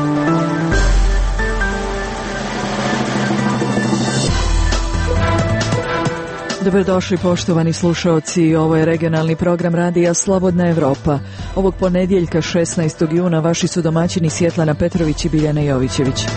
Dobrodošli poštovani slušaoci, ovo je regionalni program radija Slobodna Evropa. Ovog ponedjeljka 16. juna vaši su domaćini Svjetlana Petrović i Biljana Jovićević.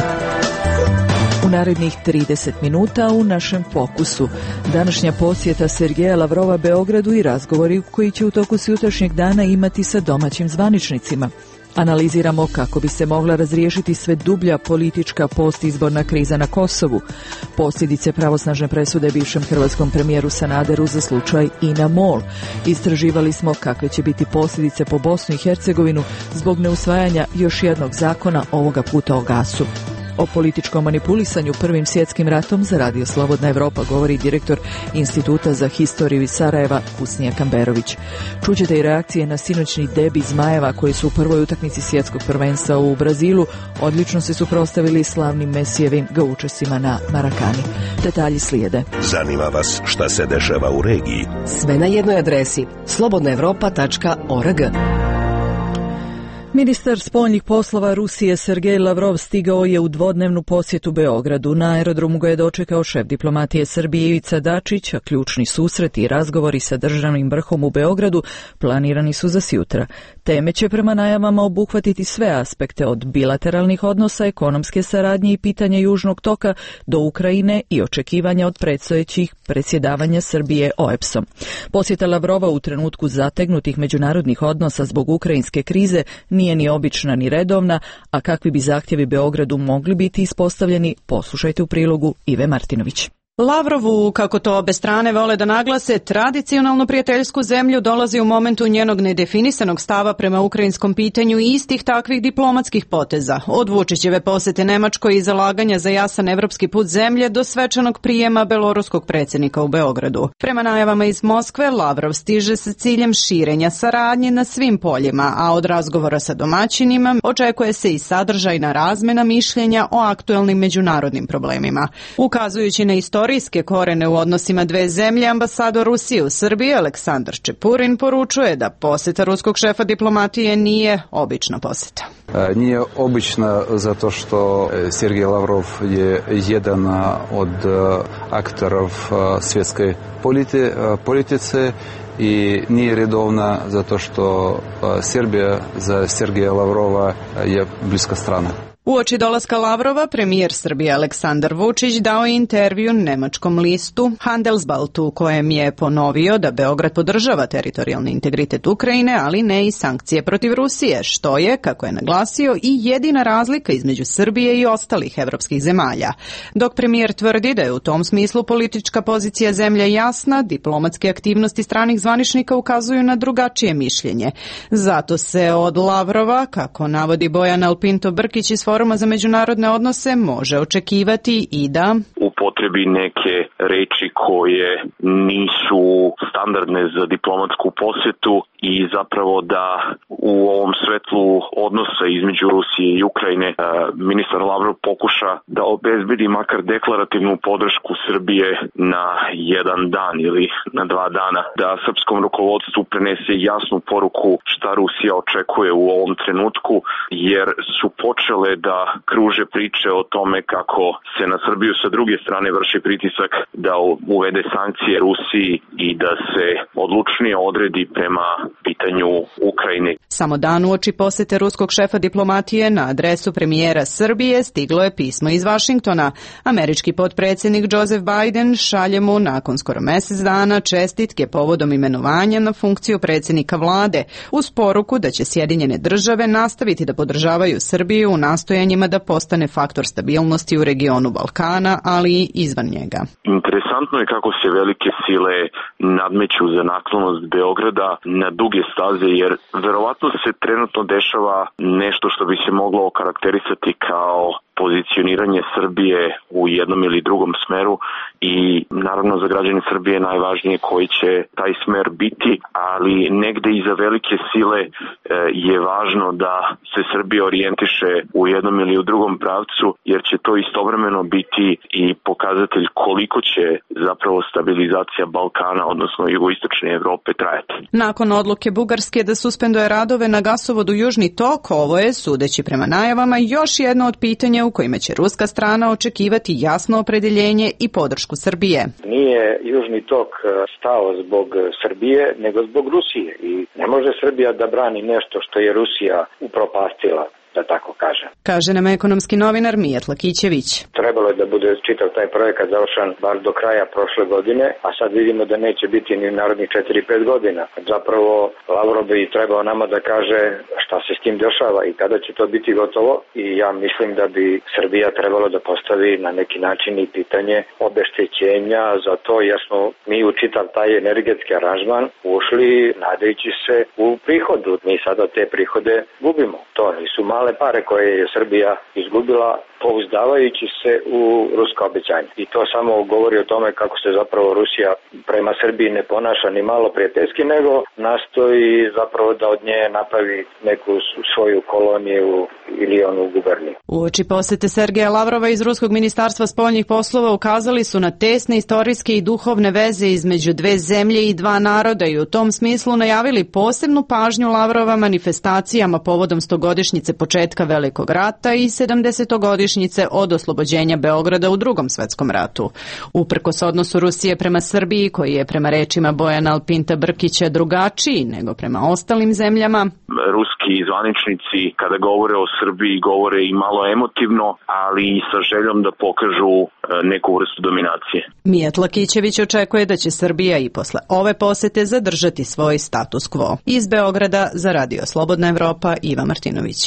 U narednih 30 minuta u našem fokusu današnja posjeta Sergeja Lavrova Beogradu i razgovori koji će u toku sutrašnjeg dana imati sa domaćim zvaničnicima. Analiziramo kako bi se mogla razriješiti sve dublja politička postizborna kriza na Kosovu, posljedice pravosnažne presude bivšem hrvatskom premijeru Sanaderu za slučaj INA MOL. Istraživali smo kakve će biti posljedice po Bosnu i Hercegovinu zbog neusvajanja još jednog zakona, ovoga puta o gasu. O političkom manipulisanju Prvim svjetskim ratom za Radio Slobodna Evropa govori direktor Instituta za historiju iz Sarajeva Husnija Kamberović. Čućete i reakcije na sinoćni debi Zmajeva koji su u prvoj utakmici svjetskog prvenstva u Brazilu odlično se suprotstavili slavnim Mesijevim gaučesima na Marakani. Detalji slijede. Zanima vas šta se dešava u regiji? Sve na jednoj adresi slobodnaevropa.org. Ministar spoljnih poslova Rusije Sergej Lavrov stigao je u dvodnevnu posjetu Beogradu. Na aerodromu ga je dočekao šef diplomatije Srbije Ivica Dačić, a ključni susreti i razgovori sa državnim vrhom u Beogradu planirani su za sutra. Teme će prema najavama obuhvatiti sve aspekte od bilateralnih odnosa, ekonomske saradnje i pitanja Južnog toka do Ukrajine i očekivanja od predstojećih predsjedavanja Srbije OEBS-om. Posjeta Lavrova u trenutku zategnutih međunarodnih odnosa zbog ukrajinske krize nije ni obična ni redovna, a kakvi bi zahtjevi Beogradu mogli biti ispostavljeni, poslušajte u prilogu Ive Martinović. Lavrovu, kako to obe strane vole da naglase, tradicionalno prijateljsku zemlju dolazi u momentu njenog nedefinisanog stava prema ukrajinskom pitanju i istih takvih diplomatskih poteza. Od Vučićeve posete Nemačkoj i zalaganja za jasan evropski put zemlje do svečanog prijema beloruskog predsjednika u Beogradu. Prema najavama iz Moskve, Lavrov stiže sa ciljem širenja saradnje na svim poljima, a od razgovora sa domaćinima očekuje se i sadržajna razmena mišljenja o aktuelnim međunarodnim problemima. Ukazujući na istorijske korene u odnosima dve zemlje, ambasador Rusije u Srbiji Aleksandar Čepurin poručuje da posjeta ruskog šefa diplomatije nije obična posjeta. Nije obična zato što Sergej Lavrov je jedan od aktorov svjetske politice i nije redovna zato što Srbija za Sergeja Lavrova je bliska strana. Uoči dolaska Lavrova, premijer Srbije Aleksandar Vučić dao je intervju nemačkom listu Handelsblatt u kojem je ponovio da Beograd podržava teritorijalni integritet Ukrajine, ali ne i sankcije protiv Rusije, što je, kako je naglasio, i jedina razlika između Srbije i ostalih evropskih zemalja. Dok premijer tvrdi da je u tom smislu politička pozicija zemlje jasna, diplomatske aktivnosti stranih zvaničnika ukazuju na drugačije mišljenje. Zato se od Lavrova, kako navodi Bojan Alpinto Brkić iz Foruma za međunarodne odnose, može očekivati i da upotrebi neke reči koje nisu standardne za diplomatsku posjetu i zapravo da u ovom svetlu odnosa između Rusije i Ukrajine ministar Lavrov pokuša da obezbedi makar deklarativnu podršku Srbije na jedan dan ili na 2 dana, da srpskom rukovodstvu prenese jasnu poruku šta Rusija očekuje u ovom trenutku, jer su počele da kruže priče o tome kako se na Srbiju sa druge strane vrši pritisak da uvede sankcije Rusiji i da se odlučnije odredi prema pitanju Ukrajine. Samo dan uoči posete ruskog šefa diplomatije na adresu premijera Srbije stiglo je pismo iz Vašingtona. Američki potpredsjednik Joseph Biden šalje mu nakon skoro mjesec dana čestitke povodom imenovanja na funkciju predsjednika vlade, uz poruku da će Sjedinjene države nastaviti da podržavaju Srbiju u nastojanjima da postane faktor stabilnosti u regionu Balkana, ali i izvan njega. Interesantno je kako se velike sile nadmeću za naklonost Beograda na duge staze, jer verovatno se trenutno dešava nešto što bi se moglo okarakterisati kao pozicioniranje Srbije u jednom ili drugom smeru i naravno za građane Srbije najvažnije koji će taj smer biti, ali negde i za velike sile je važno da se Srbija orijentiše u jednom ili u drugom pravcu, jer će to istovremeno biti i pokazatelj koliko će zapravo stabilizacija Balkana, odnosno jugoistočne Evrope trajati. Nakon odluke Bugarske da suspenduje radove na gasovodu Južni tok, ovo je, sudeći prema najavama, još jedno od pitanja u kojima će ruska strana očekivati jasno opredeljenje i podršku Srbije. Nije Južni tok stao zbog Srbije, nego zbog Rusije i ne može Srbija da brani nešto što je Rusija upropastila, da tako kažem. Kaže nam ekonomski novinar Mijatla Kićević. Trebalo je da bude čitav taj projekat završen bar do kraja prošle godine, a sad vidimo da neće biti ni narednih 4-5 godina. Zapravo Lavrov bi trebao nama da kaže šta se s tim dešava i kada će to biti gotovo, i ja mislim da bi Srbija trebalo da postavi na neki način i pitanje obeštećenja za to, jer smo mi u čitav taj energetski aranžman ušli nadajući se u prihodu. Mi sada te prihode gubimo. To nisu male pare koje je Srbija izgubila pouzdavajući se u ruska obećanja. I to samo govori o tome kako se zapravo Rusija prema Srbiji ne ponaša ni malo prijateljski, nego nastoji zapravo da od nje napravi neku svoju koloniju ili onu guberniju. Uoči posete Sergeja Lavrova iz Ruskog ministarstva spoljnih poslova ukazali su na tesne istorijske i duhovne veze između dve zemlje i dva naroda i u tom smislu najavili posebnu pažnju Lavrova manifestacijama povodom 100-godišnjice početka Velikog rata i 70-godišnjice od oslobođenja Beograda u Drugom svetskom ratu. Uprkos odnosu Rusije prema Srbiji, koji je prema rečima Bojana Alpinta Brkića drugačiji nego prema ostalim zemljama. Ruski zvaničnici kada govore o Srbiji govore i malo emotivno, ali i sa željom da pokažu neku vrstu dominacije. Mijatla Kićević očekuje da će Srbija i posle ove posete zadržati svoj status quo. Iz Beograda za Radio Slobodna Evropa, Iva Martinović.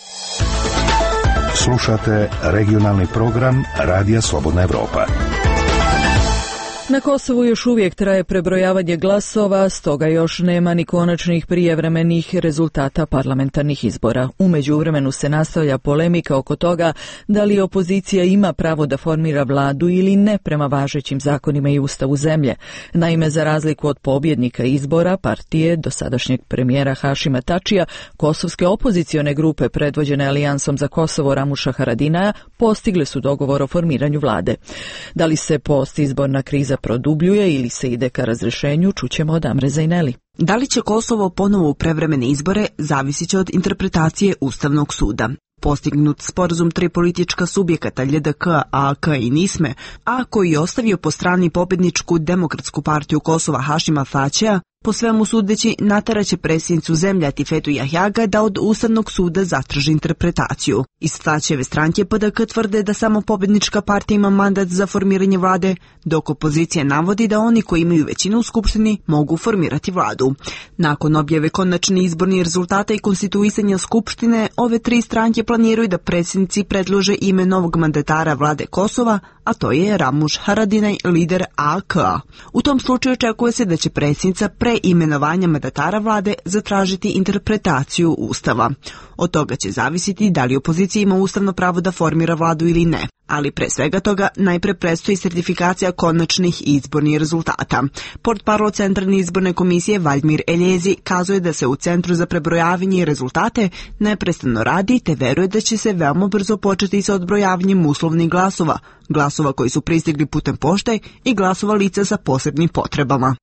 Slušate regionalni program Radija Slobodna Evropa. Na Kosovu još uvijek traje prebrojavanje glasova, stoga još nema ni konačnih prijevremenih rezultata parlamentarnih izbora. U međuvremenu se nastavlja polemika oko toga da li opozicija ima pravo da formira vladu ili ne prema važećim zakonima i ustavu zemlje. Naime, za razliku od pobjednika izbora, partije dosadašnjeg premijera Hašima Tačija, kosovske opozicione grupe predvođene Alijansom za Kosovo Ramuša Haradinaja postigle su dogovor o formiranju vlade. Da li se postizborna kriza produbljuje ili se ide ka razrešenju, čućemo od Amre Zajneli. Da li će Kosovo ponovo u prevremene izbore, zavisit će od interpretacije Ustavnog suda. Postignut sporazum tri politička subjekata LDK, AK i NISME, a koji je ostavio po strani pobjedničku Demokratsku partiju Kosova Hašima Tačija, po svemu sudeći nateraće predsjednicu zemlje Atifetu Jahjaga da od Ustavnog suda zatraži interpretaciju. Iz Tačijeve stranke PDK tvrde da samo pobjednička partija ima mandat za formiranje vlade, dok opozicija navodi da oni koji imaju većinu u skupštini mogu formirati vladu. Nakon objave konačnih izbornih rezultata i konstituisanja skupštine, ove tri stranke planiraju da predsjednici predlože ime novog mandatara vlade Kosova, a to je Ramuš Haradinaj, lider AK. U tom slučaju očekuje se da će predsjednica pre imenovanja mandatara vlade zatražiti interpretaciju Ustava. Od toga će zavisiti da li opozicija ima ustavno pravo da formira vladu ili ne. Ali pre svega toga najpre predstoji sertifikacija konačnih izbornih rezultata. Portparol Centralne izborne komisije Valdmir Eljezi kazuje da se u Centru za prebrojavanje i rezultate neprestano radi te veruje da će se veoma brzo početi sa odbrojavanjem uslovnih glasova, glasova koji su pristigli putem pošte i glasova lica sa posebnim potrebama.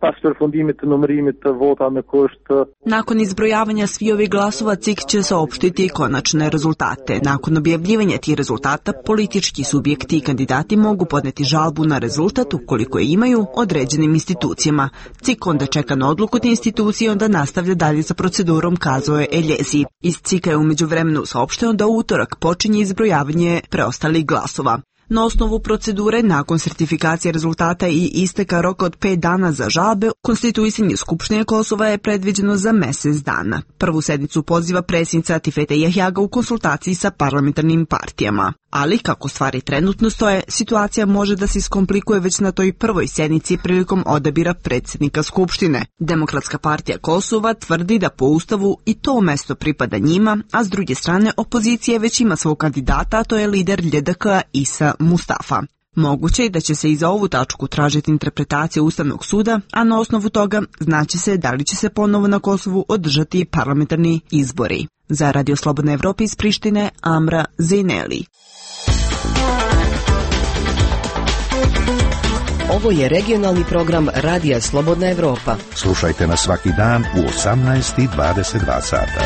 Nakon izbrojavanja svih ovih glasova CIK će saopštiti konačne rezultate. Nakon objavljivanja tih rezultata, politički subjekti i kandidati mogu podneti žalbu na rezultat ukoliko je imaju određenim institucijama. CIK onda čeka na odluku te institucije i onda nastavlja dalje sa procedurom, kazao je Eljezi. Iz CIK-a je umeđu vremenu saopšteno da u utorak počinje izbrojavanje preostalih glasova. Na osnovu procedure, nakon sertifikacije rezultata i isteka roka od 5 dana za žalbe, konstituisanje Skupštine Kosova je predviđeno za mjesec dana. Prvu sednicu poziva predsjednica Tifete Jahjaga u konsultaciji sa parlamentarnim partijama. Ali, kako stvari trenutno stoje, situacija može da se iskomplikuje već na toj prvoj sednici prilikom odabira predsjednika Skupštine. Demokratska partija Kosova tvrdi da po Ustavu i to mesto pripada njima, a s druge strane opozicija već ima svog kandidata, a to je lider LJDK Isa Mustafa. Moguće je da će se i za ovu tačku tražiti interpretacija Ustavnog suda, a na osnovu toga znaće se da li će se ponovo na Kosovu održati parlamentarni izbori. Za Radio Slobodna Evropa iz Prištine, Amra Zejneli. Ovo je regionalni program Radija Slobodna Evropa. Slušajte nas svaki dan u 18:22 sata.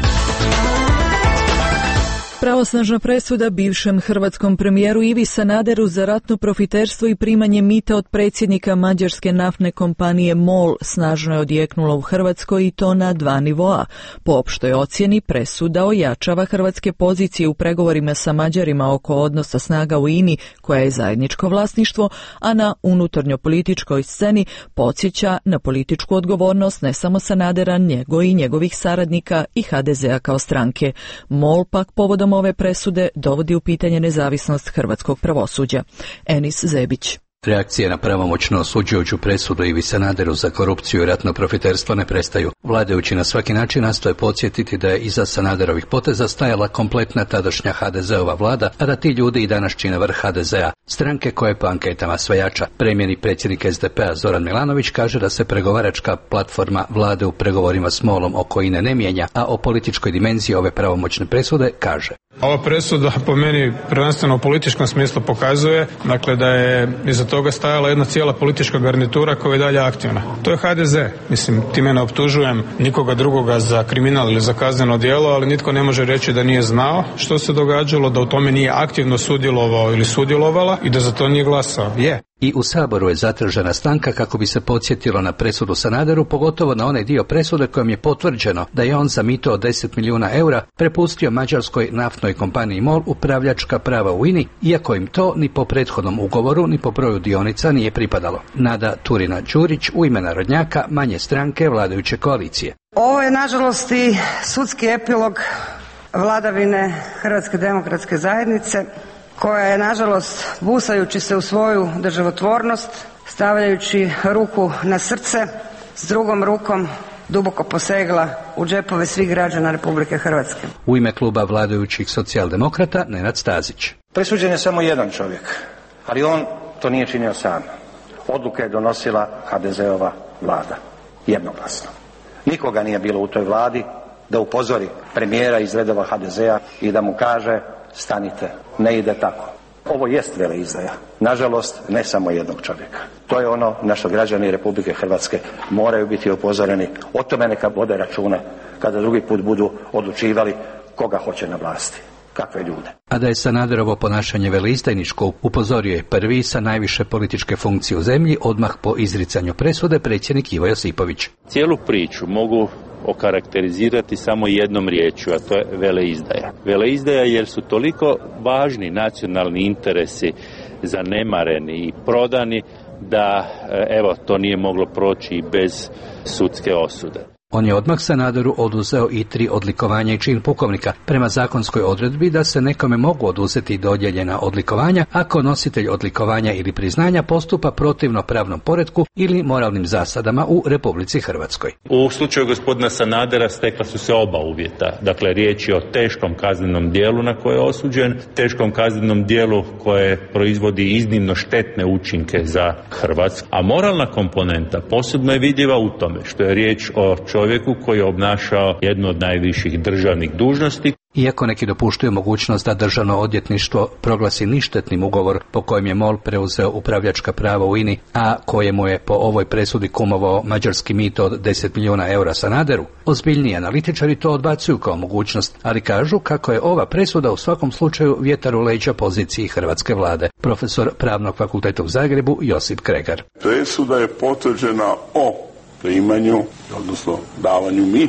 Pravosnažna presuda bivšem hrvatskom premijeru Ivi Sanaderu za ratno profiterstvo i primanje mita od predsjednika mađarske naftne kompanije MOL snažno je odjeknula u Hrvatskoj i to na 2 nivoa. Po opštoj ocjeni presuda ojačava hrvatske pozicije u pregovorima sa Mađarima oko odnosa snaga u INI, koja je zajedničko vlasništvo, a na unutarnjopolitičkoj sceni podsjeća na političku odgovornost ne samo Sanadera, nego i njegovih saradnika i HDZ-a kao stranke. MOL pak povodom ove presude dovodi u pitanje nezavisnost hrvatskog pravosuđa. Enis Zebić. Reakcije na pravomoćno osuđujuću presudu Ivi Sanaderu za korupciju i ratno profiterstvo ne prestaju. Vladajući na svaki način nastoje podsjetiti da je iza Sanaderovih poteza stajala kompletna tadašnja HDZ-ova vlada, a da ti ljudi i danas čine vrh HDZ-a, stranke koje po anketama sve jača. Premijerni predsjednik SDP-a Zoran Milanović kaže da se pregovaračka platforma vlade u pregovorima s MOL-om oko INE ne mijenja, a o političkoj dimenziji ove pravomoćne presude kaže: Ova presuda po meni prvenstveno u političkom smislu pokazuje, dakle, da je iza toga stajala jedna cijela politička garnitura koja je dalje aktivna. To je HDZ. Mislim, time ne optužujem nikoga drugoga za kriminal ili za kazneno djelo, ali nitko ne može reći da nije znao što se događalo, da u tome nije aktivno sudjelovao ili sudjelovala i da za to nije glasao. I u Saboru je zatražena stanka kako bi se podsjetilo na presudu Sanaderu, pogotovo na onaj dio presude kojom je potvrđeno da je on za mito od 10 milijuna eura prepustio mađarskoj naftnoj kompaniji MOL upravljačka prava u INI, iako im to ni po prethodnom ugovoru ni po broju dionica nije pripadalo. Nada Turina-Đurić u ime narodnjaka manje stranke vladajuće koalicije. Ovo je nažalost i sudski epilog vladavine Hrvatske demokratske zajednice, koja je nažalost busajući se u svoju državotvornost, stavljajući ruku na srce, s drugom rukom duboko posegla u džepove svih građana Republike Hrvatske. U ime kluba vladajućih socijaldemokrata Nenad Stazić. Presuđen je samo jedan čovjek, ali on to nije činio sam. Odluke je donosila HDZ-ova vlada, jednoglasno. Nikoga nije bilo u toj vladi da upozori premijera iz redova HDZ-a i da mu kaže: stanite, ne ide tako. Ovo jest veleizdaja. Nažalost, ne samo jednog čovjeka. To je ono na što građani Republike Hrvatske moraju biti upozoreni. O tome neka vode računa kada drugi put budu odlučivali koga hoće na vlasti. Kakve ljude. A da je Sanaderovo ponašanje veleizdajničko, upozorio je prvi sa najviše političke funkcije u zemlji odmah po izricanju presude predsjednik Ivo Josipović. Cijelu priču mogu okarakterizirati samo jednom riječju, a to je veleizdaja. Veleizdaja jer su toliko važni nacionalni interesi zanemareni i prodani da to nije moglo proći i bez sudske osude. On je odmah Sanaderu oduzeo i 3 odlikovanja i čin pukovnika, prema zakonskoj odredbi da se nekome mogu oduzeti dodijeljena odlikovanja ako nositelj odlikovanja ili priznanja postupa protivno pravnom poretku ili moralnim zasadama u Republici Hrvatskoj. U slučaju gospodina Sanadera stekla su se oba uvjeta. Dakle, riječ je o teškom kaznenom dijelu na koje je osuđen, teškom kaznenom dijelu koje proizvodi iznimno štetne učinke za Hrvatsku, a moralna komponenta posebno je vidljiva u tome što je riječ o čovjeku koji je obnašao jednu od najviših državnih dužnosti. Iako neki dopuštaju mogućnost da državno odvjetništvo proglasi ništetnim ugovor po kojem je MOL preuzeo upravljačka prava u INI, a kojemu je po ovoj presudi kumovao mađarski mito od 10 milijuna eura Sanaderu, ozbiljniji analitičari to odbacuju kao mogućnost, ali kažu kako je ova presuda u svakom slučaju vjetar u leđa poziciji hrvatske vlade. Profesor Pravnog fakulteta u Zagrebu Josip Kregar. Presuda je potvrđena o primanju, odnosno davanju mita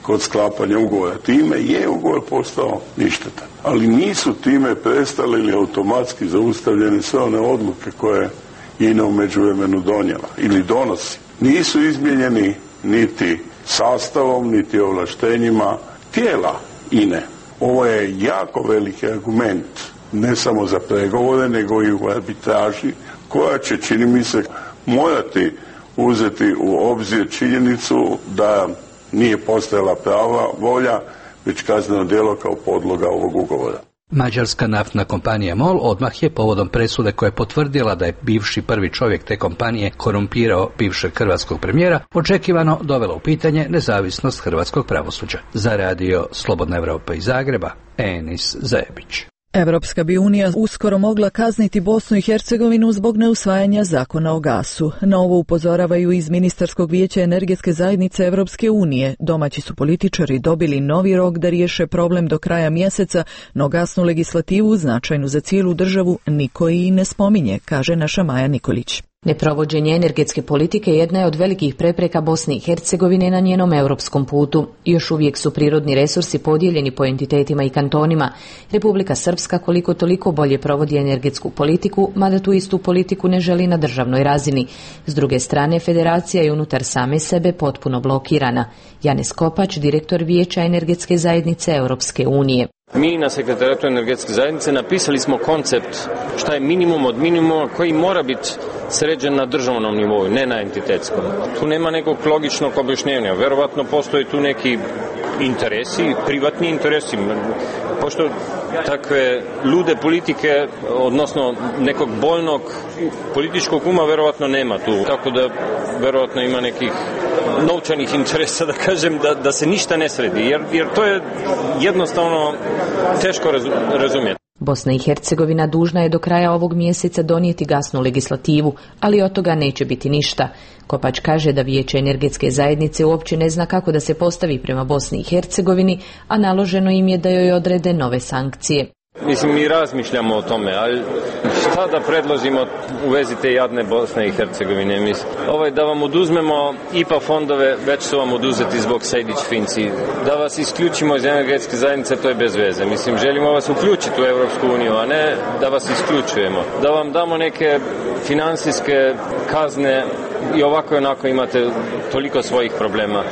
kod sklapanja ugovora. Time je ugovor postao ništetan. Ali nisu time prestale ili automatski zaustavljene sve one odluke koje INA u međuvremenu donijela ili donosi. Nisu izmijenjeni niti sastavom, niti ovlaštenjima tijela INA. Ovo je jako veliki argument, ne samo za pregovore, nego i u arbitraži, koja će, čini mi se, morati uzeti u obzir činjenicu da nije postojala prava volja, već kazneno djelo kao podloga ovog ugovora. Mađarska naftna kompanija MOL odmah je povodom presude koja je potvrdila da je bivši prvi čovjek te kompanije korumpirao bivšeg hrvatskog premijera, očekivano dovela u pitanje nezavisnost hrvatskog pravosuđa. Za radio Slobodna Evropa iz Zagreba, Enis Zajebić. Europska bi unija uskoro mogla kazniti Bosnu i Hercegovinu zbog neusvajanja zakona o gasu. Na ovo upozoravaju iz Ministarskog vijeća energetske zajednice Europske unije. Domaći su političari dobili novi rok da riješe problem do kraja mjeseca, no gasnu legislativu značajnu za cijelu državu niko i ne spominje, kaže naša Maja Nikolić. Neprovođenje energetske politike jedna je od velikih prepreka Bosne i Hercegovine na njenom europskom putu. Još uvijek su prirodni resursi podijeljeni po entitetima i kantonima. Republika Srpska koliko toliko bolje provodi energetsku politiku, mada tu istu politiku ne želi na državnoj razini. S druge strane, federacija je unutar same sebe potpuno blokirana. Janez Kopač, direktor Vijeća energetske zajednice Europske unije. Mi na Sekretarijatu energetske zajednice napisali smo koncept šta je minimum od minimuma koji mora biti sređen na državnom nivou, ne na entitetskom. Tu nema nekog logičnog objašnjenja. Verovatno postoje tu neki interesi, privatni interesi. Pošto takve lude politike, odnosno nekog boljnog političkog uma, verovatno nema tu. Tako da verovatno ima nekih novčanih interesa, da kažem, da se ništa ne sredi. Jer to je jednostavno teško razumjeti. Bosna i Hercegovina dužna je do kraja ovog mjeseca donijeti gasnu legislativu, ali od toga neće biti ništa. Kopač kaže da Vijeće energetske zajednice uopće ne zna kako da se postavi prema Bosni i Hercegovini, a naloženo im je da joj odrede nove sankcije. Mislim, mi razmišljamo o tome, ali šta da predložimo u vezi te jadne Bosne i Hercegovine? Mislim, da vam oduzmemo IPA fondove, već su vam oduzeti zbog Sejdić-Finci. Da vas isključimo iz energetske zajednice, to je bez veze. Mislim, želimo vas uključiti u Europsku uniju, a ne da vas isključujemo. Da vam damo neke finansijske kazne i ovako i onako imate toliko svojih problema.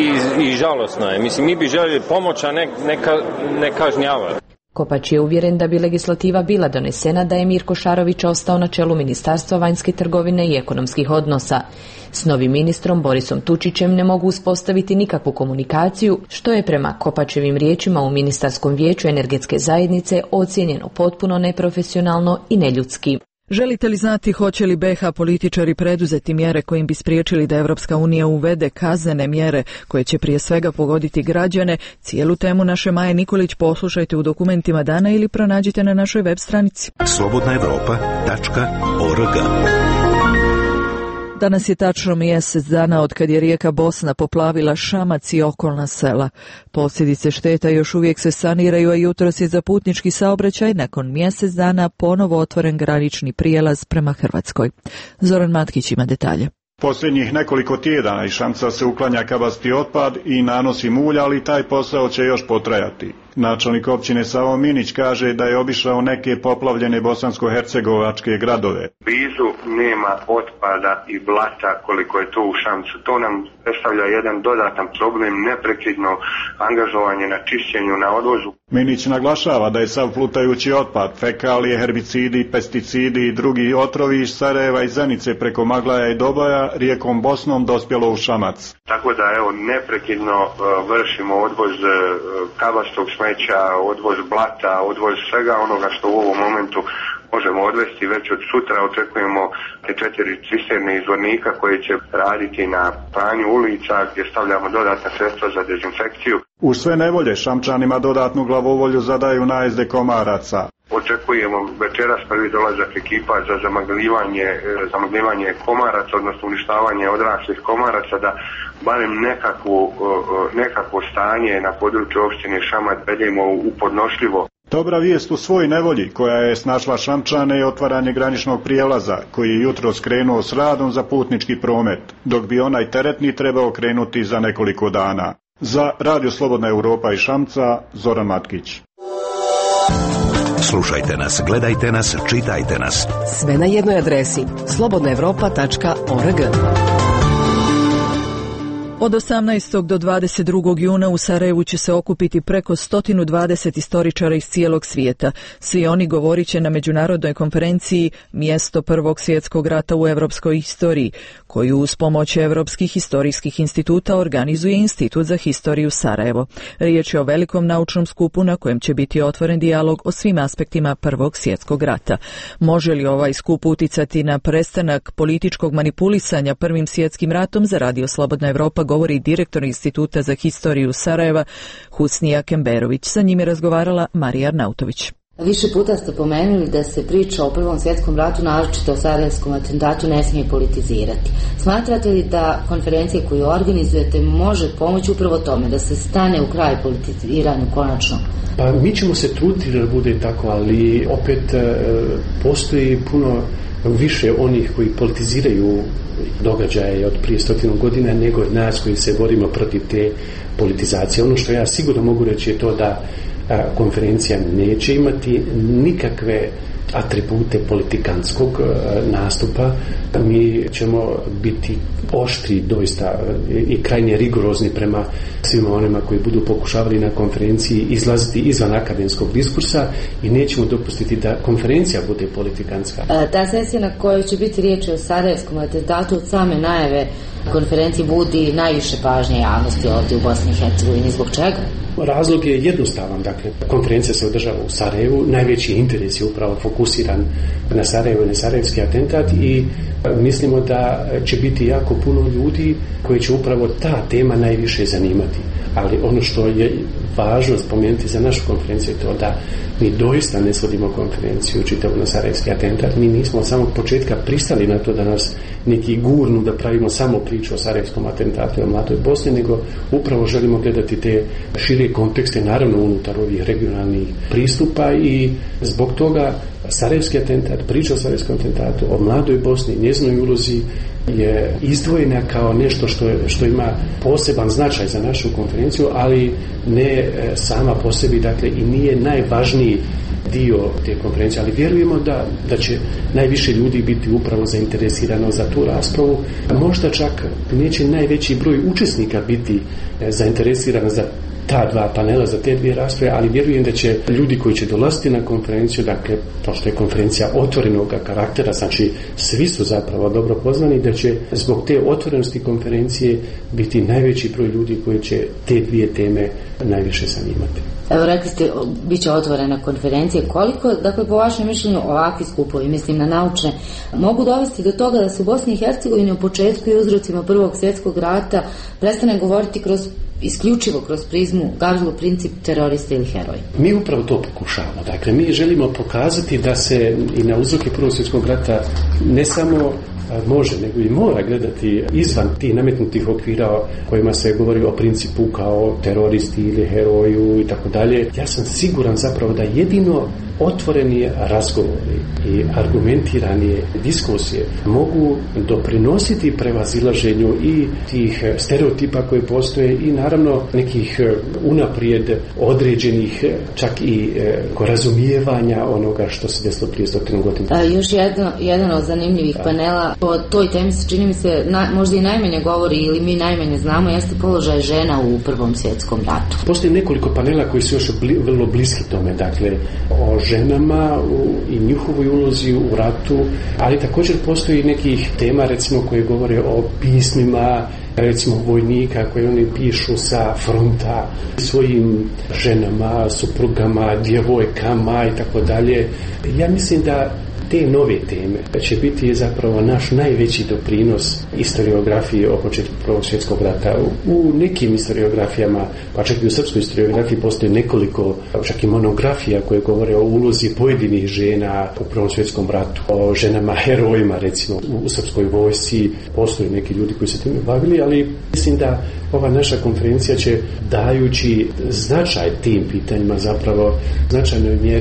I žalosno je. Mislim, mi bi željeli pomoć, a ne kažnjavati. Kopač je uvjeren da bi legislativa bila donesena da je Mirko Šarović ostao na čelu Ministarstva vanjske trgovine i ekonomskih odnosa. S novim ministrom Borisom Tučićem ne mogu uspostaviti nikakvu komunikaciju, što je prema Kopačevim riječima u Ministarskom vijeću energetske zajednice ocijenjeno potpuno neprofesionalno i neljudski. Želite li znati hoće li BiH političari preduzeti mjere kojim bi spriječili da Europska unija uvede kaznene mjere koje će prije svega pogoditi građane? Cijelu temu naše Maje Nikolić poslušajte u dokumentima dana ili pronađite na našoj web stranici. slobodnaevropa.org. Danas je tačno mjesec dana od kad je rijeka Bosna poplavila Šamac i okolna sela. Posljedice šteta još uvijek se saniraju, a jutros je za putnički saobraćaj nakon mjesec dana ponovo otvoren granični prijelaz prema Hrvatskoj. Zoran Matkić ima detalje. Posljednjih nekoliko tjedana iz Šamca se uklanja kabasti otpad i nanosi mulja, ali taj posao će još potrajati. Načelnik općine Savo Minić kaže da je obišao neke poplavljene bosansko-hercegovačke gradove. Blizu nema otpada i blata koliko je to u Šamcu. To nam predstavlja jedan dodatan problem, neprekidno angažovanje na čišćenju, na odvozu. Minić naglašava da je sav plutajući otpad, fekalije, herbicidi, pesticidi i drugi otrovi iz Sarajeva i Zenice preko Maglaja i Doboja rijekom Bosnom dospjelo u Šamac. Tako da neprekidno vršimo odvoz kabastog smeća, odvoz blata, odvoz svega onoga što u ovom momentu možemo odvesti. Već od sutra očekujemo 4 cisterne izvornika koje će raditi na pranju ulica gdje stavljamo dodatna sredstva za dezinfekciju. U sve nevolje Šamčanima dodatnu glavovolju zadaju najezde komaraca. Očekujemo večeras prvi dolazak ekipa za zamagljivanje komaraca, odnosno uništavanje odraslih komaraca, da barem nekakvo stanje na području opštine Šamac vedemo u podnošljivo. Dobra vijest u svoj nevolji koja je snašla Šamčane je otvaranje graničnog prijelaza koji je jutros krenuo s radom za putnički promet, dok bi onaj teretni trebao krenuti za nekoliko dana. Za Radio Slobodna Europa i Šamca, Zoran Matkić. Slušajte nas, gledajte nas, čitajte nas. Sve na jednoj adresi slobodnaevropa.org. Od 18. do 22. juna u Sarajevu će se okupiti preko 120 istoričara iz cijelog svijeta. Svi oni govorit će na međunarodnoj konferenciji Mjesto Prvog svjetskog rata u europskoj historiji, koju uz pomoć Europskih historijskih instituta organizuje Institut za historiju Sarajevo. Riječ je o velikom naučnom skupu na kojem će biti otvoren dijalog o svim aspektima Prvog svjetskog rata. Može li ovaj skup uticati na prestanak političkog manipulisanja Prvim svjetskim ratom? Za Radio Slobodna Evropa govori direktor Instituta za historiju Sarajeva Husnija Kemberović. Sa njim je razgovarala Marija Arnautović. Više puta ste pomenuli da se priča o Prvom svjetskom ratu, naročito o sarajevskom atentatu, ne smije politizirati. Smatrate li da konferencija koju organizujete može pomoći upravo tome da se stane u kraj politiziranju konačno? Pa mi ćemo se truditi da bude tako, ali opet postoji puno više onih koji politiziraju događaje od prije 100 godina nego od nas koji se borimo protiv te politizacije. Ono što ja sigurno mogu reći je to da konferencija neće imati nikakve atribute politikanskog nastupa. Mi ćemo biti oštri doista i krajnje rigorozni prema svima onima koji budu pokušavali na konferenciji izlaziti izvan akademskog diskursa i nećemo dopustiti da konferencija bude politikanska. Ta sesija na kojoj će biti riječ o sarajevskom atentatu od same najave konferencije budi najviše pažnje javnosti ovdje u Bosni i Hercegovini. Zbog čega? Razlog je jednostavan. Dakle, konferencija se održava u Sarajevu, najveći interes je upravo fokusiran na Sarajevo i na sarajevski atentat i mislimo da će biti jako puno ljudi koji će upravo ta tema najviše zanimati. Ali ono što je važno spomenuti za našu konferenciju je to da mi doista ne svodimo konferenciju čitavu na sarajevski atentat. Mi nismo od samog početka pristali na to da nas neki gurnu da pravimo samo priču o sarajevskom atentatu i o mladoj Bosni, nego upravo želimo gledati te šire kontekste, naravno unutar ovih regionalnih pristupa i zbog toga sarajevski atentat, priča o sarajevskom atentatu, o mladoj Bosni, njezinoj ulozi je izdvojena kao nešto što ima poseban značaj za našu konferenciju, ali ne sama po sebi, dakle i nije najvažniji dio te konferencije, ali vjerujemo da će najviše ljudi biti upravo zainteresirano za tu raspravu. Možda čak neće najveći broj učesnika biti zainteresirano za ta dva panela, za te dvije rasprave, ali vjerujem da će ljudi koji će dolaziti na konferenciju, dakle, pošto je konferencija otvorenog karaktera, znači svi su zapravo dobro poznani, da će zbog te otvorenosti konferencije biti najveći broj ljudi koji će te dvije teme najviše zanimati. Evo, rekli ste, bit će otvorena konferencija. Koliko, dakle, po vašem mišljenju, ovakvi skupovi, mislim na naučne, mogu dovesti do toga da se u Bosni i Hercegovini u početku i uzrocima Prvog svjetskog rata prestane govoriti isključivo kroz prizmu Gavrilov princip terorista ili heroj? Mi upravo to pokušavamo. Dakle, mi želimo pokazati da se i na uzroke Prvog svjetskog rata ne samo može, nego i mora gledati izvan tih nametnutih okvira kojima se govori o principu kao teroristi ili heroju i tako dalje. Ja sam siguran zapravo da jedino otvoreni razgovori i argumentirane diskusije mogu doprinositi prevazilaženju i tih stereotipa koji postoje i naravno nekih unaprijed određenih čak i razumijevanja onoga što se desilo prije 100 godina. Još jedan od zanimljivih panela o toj temi se čini mi se možda i najmanje govori ili mi najmanje znamo, jeste položaj žena u Prvom svjetskom ratu. Postoji nekoliko panela koji su još vrlo bliski tome, dakle o ženama i njihovoj ulozi u ratu, ali također postoji nekih tema recimo koje govore o pismima recimo vojnika koje oni pišu sa fronta svojim ženama, suprugama, djevojkama i tako dalje. Ja mislim da te nove teme će biti zapravo naš najveći doprinos historiografiji o početku Prvog svjetskog rata. U nekim historiografijama, pa čak i u srpskoj historiografiji postoji nekoliko čak i monografija koje govore o ulozi pojedinih žena u Prvom svjetskom ratu, o ženama herojima recimo u srpskoj vojsci. Postoje neki ljudi koji se time bavili, ali mislim da ova naša konferencija će dajući značaj tim pitanjima zapravo značajnoj mjeri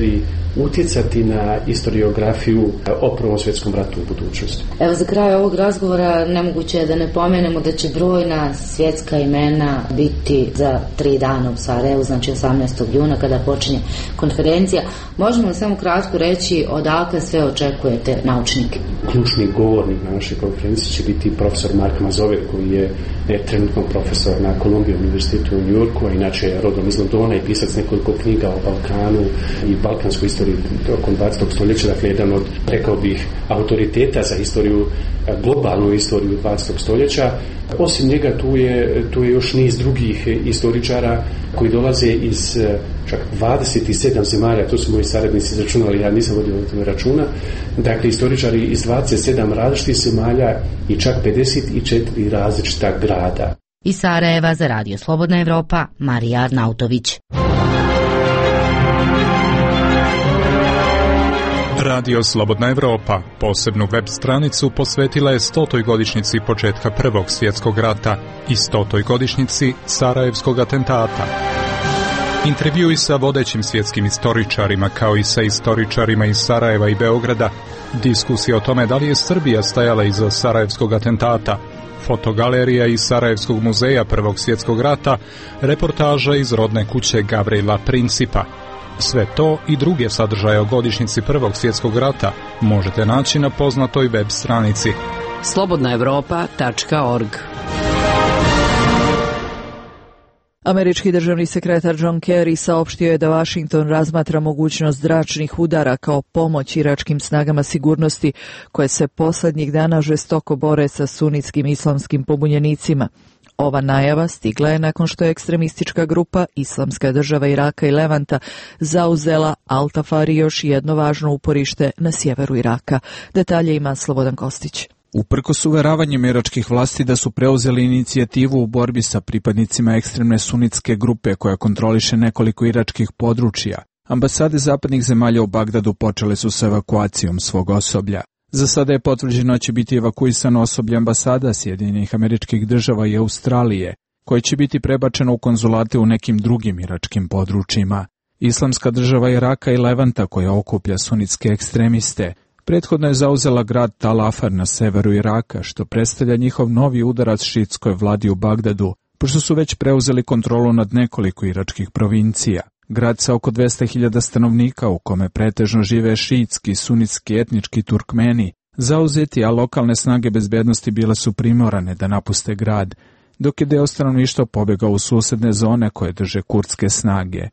utjecati na historiografiju o Prvom svjetskom ratu u budućnosti. Evo, za kraj ovog razgovora nemoguće je da ne pomenemo da će brojna svjetska imena biti za 3 dana u Sarajevu, znači 18. juna kada počinje konferencija. Možemo li samo kratko reći odakle sve očekujete naučnike? Ključni govornik na našoj konferenciji će biti profesor Mark Mazover, koji je trenutno profesor na Columbia univerzitetu u New Yorku, a inače je rodom iz Londona i pisac nekoliko knjiga o Balkanu i balkanskoj istoriji tokom 20. stoljeća, dakle jedan od, rekao bih, autoriteta za istoriju, globalnu istoriju 20. stoljeća. Osim njega tu je još niz drugih istoričara koji dolaze iz čak 27 zemalja, to su moji saradnici izračunali, ja nisam vodio o tome računa, dakle istoričari iz 27 različitih zemalja i čak 54 različita grada. Iz Sarajeva za Radio Slobodna Evropa, Marija Arnautović. Radio Slobodna Evropa posebnu web stranicu posvetila je 100. godišnjici početka Prvog svjetskog rata i 100. godišnjici Sarajevskog atentata. Intervjui sa vodećim svjetskim istoričarima kao i sa istoričarima iz Sarajeva i Beograda, diskusija o tome da li je Srbija stajala iza Sarajevskog atentata, fotogalerija iz Sarajevskog muzeja Prvog svjetskog rata, reportaža iz rodne kuće Gavrila Principa. Sve to i druge sadržaje o godišnjici Prvog svjetskog rata možete naći na poznatoj web stranici slobodnaevropa.org. Američki državni sekretar John Kerry saopštio je da Washington razmatra mogućnost zračnih udara kao pomoć iračkim snagama sigurnosti koje se posljednjih dana žestoko bore sa sunitskim islamskim pobunjenicima. Ova najava stigla je nakon što je ekstremistička grupa Islamska država Iraka i Levanta zauzela Al-Tafar i još jedno važno uporište na sjeveru Iraka. Detalje ima Slobodan Kostić. Uprkos uveravanjem iračkih vlasti da su preuzeli inicijativu u borbi sa pripadnicima ekstremne sunitske grupe koja kontroliše nekoliko iračkih područja, ambasade zapadnih zemalja u Bagdadu počele su sa evakuacijom svog osoblja. Za sada je potvrđeno da će biti evakuisano osoblje ambasada Sjedinjenih Američkih Država i Australije, koje će biti prebačeno u konzulate u nekim drugim iračkim područjima. Islamska država Iraka i Levanta, koja okuplja sunitske ekstremiste, prethodno je zauzela grad Tal Afar na severu Iraka, što predstavlja njihov novi udarac šiitskoj vladi u Bagdadu, pošto su već preuzeli kontrolu nad nekoliko iračkih provincija. Grad sa oko 200.000 stanovnika u kome pretežno žive šiitski, sunitski, etnički Turkmeni, zauzeti, a lokalne snage bezbednosti bile su primorane da napuste grad, dok je deo stanovništva pobegao u susedne zone koje drže kurdske snage.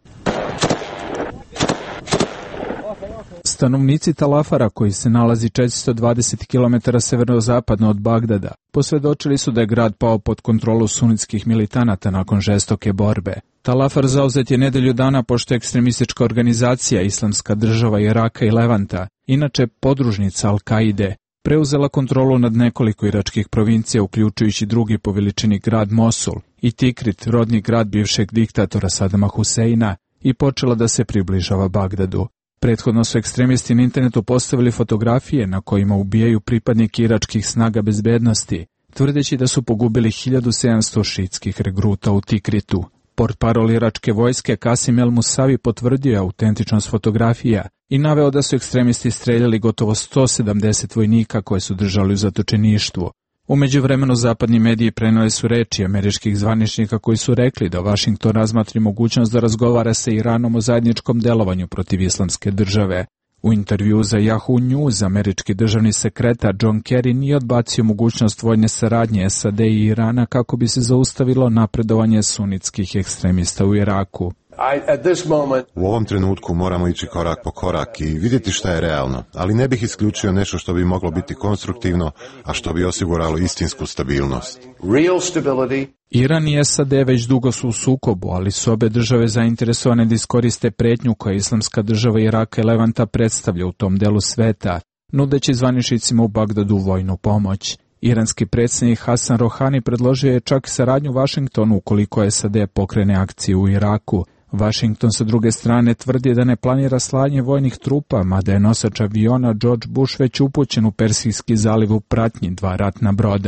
Stanovnici Talafara, koji se nalazi 420 km severozapadno od Bagdada, posvjedočili su da je grad pao pod kontrolu sunitskih militanata nakon žestoke borbe. Talafar zauzet je nedelju dana pošto je ekstremistička organizacija Islamska država Iraka i Levanta, inače podružnica Al-Kaide, preuzela kontrolu nad nekoliko iračkih provincija, uključujući drugi po veličini grad Mosul i Tikrit, rodni grad bivšeg diktatora Sadama Huseina, i počela da se približava Bagdadu. Prethodno su ekstremisti na internetu postavili fotografije na kojima ubijaju pripadnike iračkih snaga bezbednosti, tvrdeći da su pogubili 1700 šiitskih regruta u Tikritu. Portparol iračke vojske Kasim El Musavi potvrdio je autentičnost fotografija i naveo da su ekstremisti streljali gotovo 170 vojnika koje su držali u zatočeništvu. U međuvremenu zapadni mediji prenijeli su reči američkih zvaničnika koji su rekli da Washington razmatri mogućnost da razgovara sa Iranom o zajedničkom delovanju protiv Islamske države. U intervju za Yahoo News američki državni sekretar John Kerry nije odbacio mogućnost vojne saradnje SAD i Irana kako bi se zaustavilo napredovanje sunitskih ekstremista u Iraku. U ovom trenutku moramo ići korak po korak i vidjeti šta je realno, ali ne bih isključio nešto što bi moglo biti konstruktivno, a što bi osiguralo istinsku stabilnost. Iran i SAD već dugo su u sukobu, ali su obe države zainteresovane da iskoriste pretnju koja Islamska država Iraka i Levanta predstavlja u tom delu sveta, nudeći zvaničnicima u Bagdadu vojnu pomoć. Iranski predsjednik Hasan Rohani predložio je čak saradnju Washingtonu ukoliko SAD pokrene akcije u Iraku. Washington sa druge strane tvrdi da ne planira slanje vojnih trupa, mada je nosač aviona George Bush već upućen u Persijski zaliv u pratnji 2 ratna broda.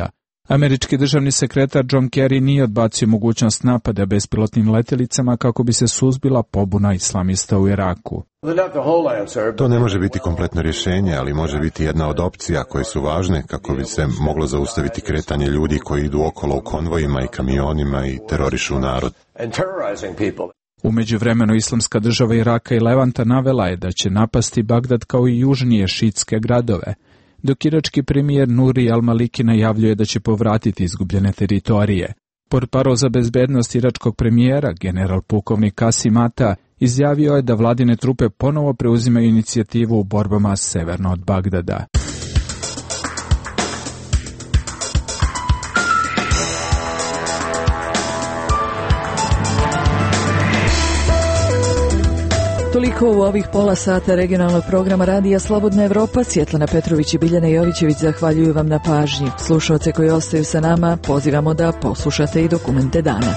Američki državni sekretar John Kerry nije odbacio mogućnost napada bespilotnim letjelicama kako bi se suzbila pobuna islamista u Iraku. To ne može biti kompletno rješenje, ali može biti jedna od opcija koje su važne kako bi se moglo zaustaviti kretanje ljudi koji idu okolo u konvojima i kamionima i terorišu narod. U međuvremenu Islamska država Iraka i Levanta navela je da će napasti Bagdad kao i južnije šitske gradove, dok irački premijer Nuri al-Maliki najavljuje da će povratiti izgubljene teritorije. Portparol za bezbednost iračkog premijera, general pukovnik Kasim Ata, izjavio je da vladine trupe ponovo preuzimaju inicijativu u borbama severno od Bagdada. Toliko u ovih pola sata regionalnog programa Radija Slobodna Evropa. Svjetlana Petrović i Biljana Jovićević zahvaljuju vam na pažnji. Slušalce koji ostaju sa nama pozivamo da poslušate i dokumente dana.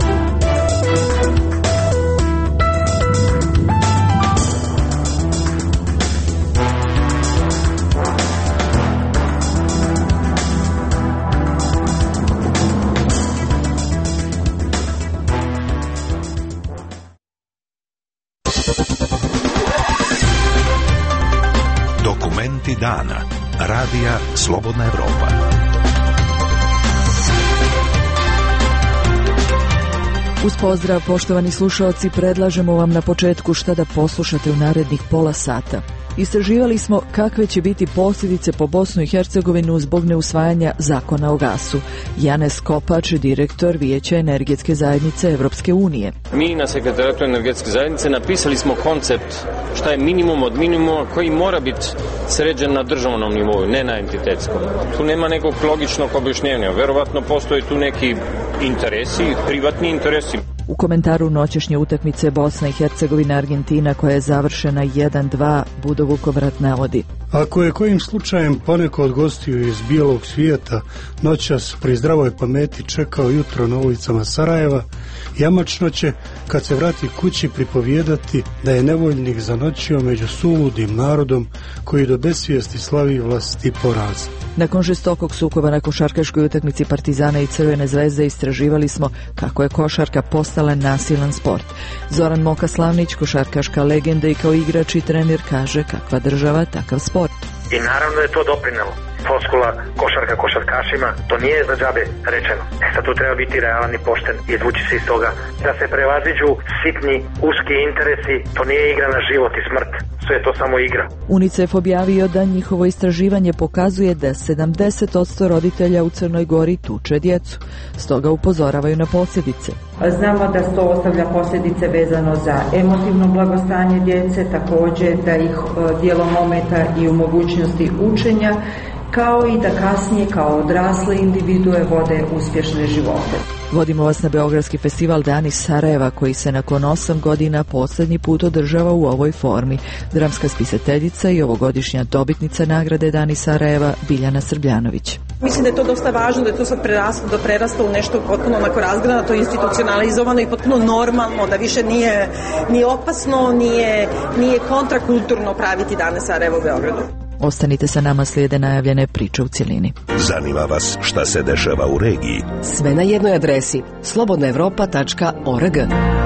Dokumenti dana. Radija Slobodna Evropa. Uz pozdrav, poštovani slušalci, predlažemo vam na početku šta da poslušate u narednih pola sata. Istraživali smo kakve će biti posljedice po Bosnu i Hercegovinu zbog neusvajanja zakona o gasu. Janez Kopač, direktor Vijeća energetske zajednice Evropske unije. Mi na Sekretarijatu energetske zajednice napisali smo koncept šta je minimum od minimuma koji mora biti sređen na državnom nivou, ne na entitetskom. Tu nema nekog logičnog objašnjenja. Verovatno postoje tu neki interesi, privatni interesi. U komentaru noćešnje utakmice Bosna i Hercegovina Argentina koja je završena 1-2, Budo Vukovrat navodi: Ako je kojim slučajem poneko od gostiju iz bijelog svijeta noćas pri zdravoj pameti čekao jutro na ulicama Sarajeva, jamačno će, kad se vrati kući, pripovijedati da je nevoljnik zanoćio među suludim narodom koji do besvijesti slavi vlastiti poraz. Nakon žestokog sukoba na košarkaškoj utakmici Partizana i Crvene zvezde istraživali smo kako je košarka postala nasilan sport. Zoran Moka Slavnić, košarkaška legenda i kao igrač i trener, kaže kakva država, takav sport. I naravno je to doprinelo. Floskula košarka košarkašima, to nije za džabe rečeno. Sad tu treba biti realan i pošten i izvući se iz toga. Da se prevaziđu sitni, uski interesi, to nije igra na život i smrt. Sve je to samo igra. UNICEF objavio da njihovo istraživanje pokazuje da 70% roditelja u Crnoj Gori tuče djecu. Stoga upozoravaju na posljedice. Znamo da to ostavlja posljedice vezano za emotivno blagostanje djece, također da ih dijelom ometa i u mogućnosti učenja, kao i da kasnije kao odrasle individue vode uspješne živote. Vodimo vas na Beogradski festival Dani Sarajeva koji se nakon 8 godina posljednji put održava u ovoj formi. Dramska spisateljica i ovogodišnja dobitnica nagrade Dani Sarajeva Biljana Srbljanović. Mislim da je to dosta važno, da je to sad preraslo u nešto potpuno onako razgranato, institucionalizovano i potpuno normalno, da više nije opasno, nije kontrakulturno praviti Dane Sarajeva u Beogradu. Ostanite sa nama, slijede najavljene priče u cjelini. Zanima vas šta se dešava u regiji? Sve na jednoj adresi slobodnaevropa.org.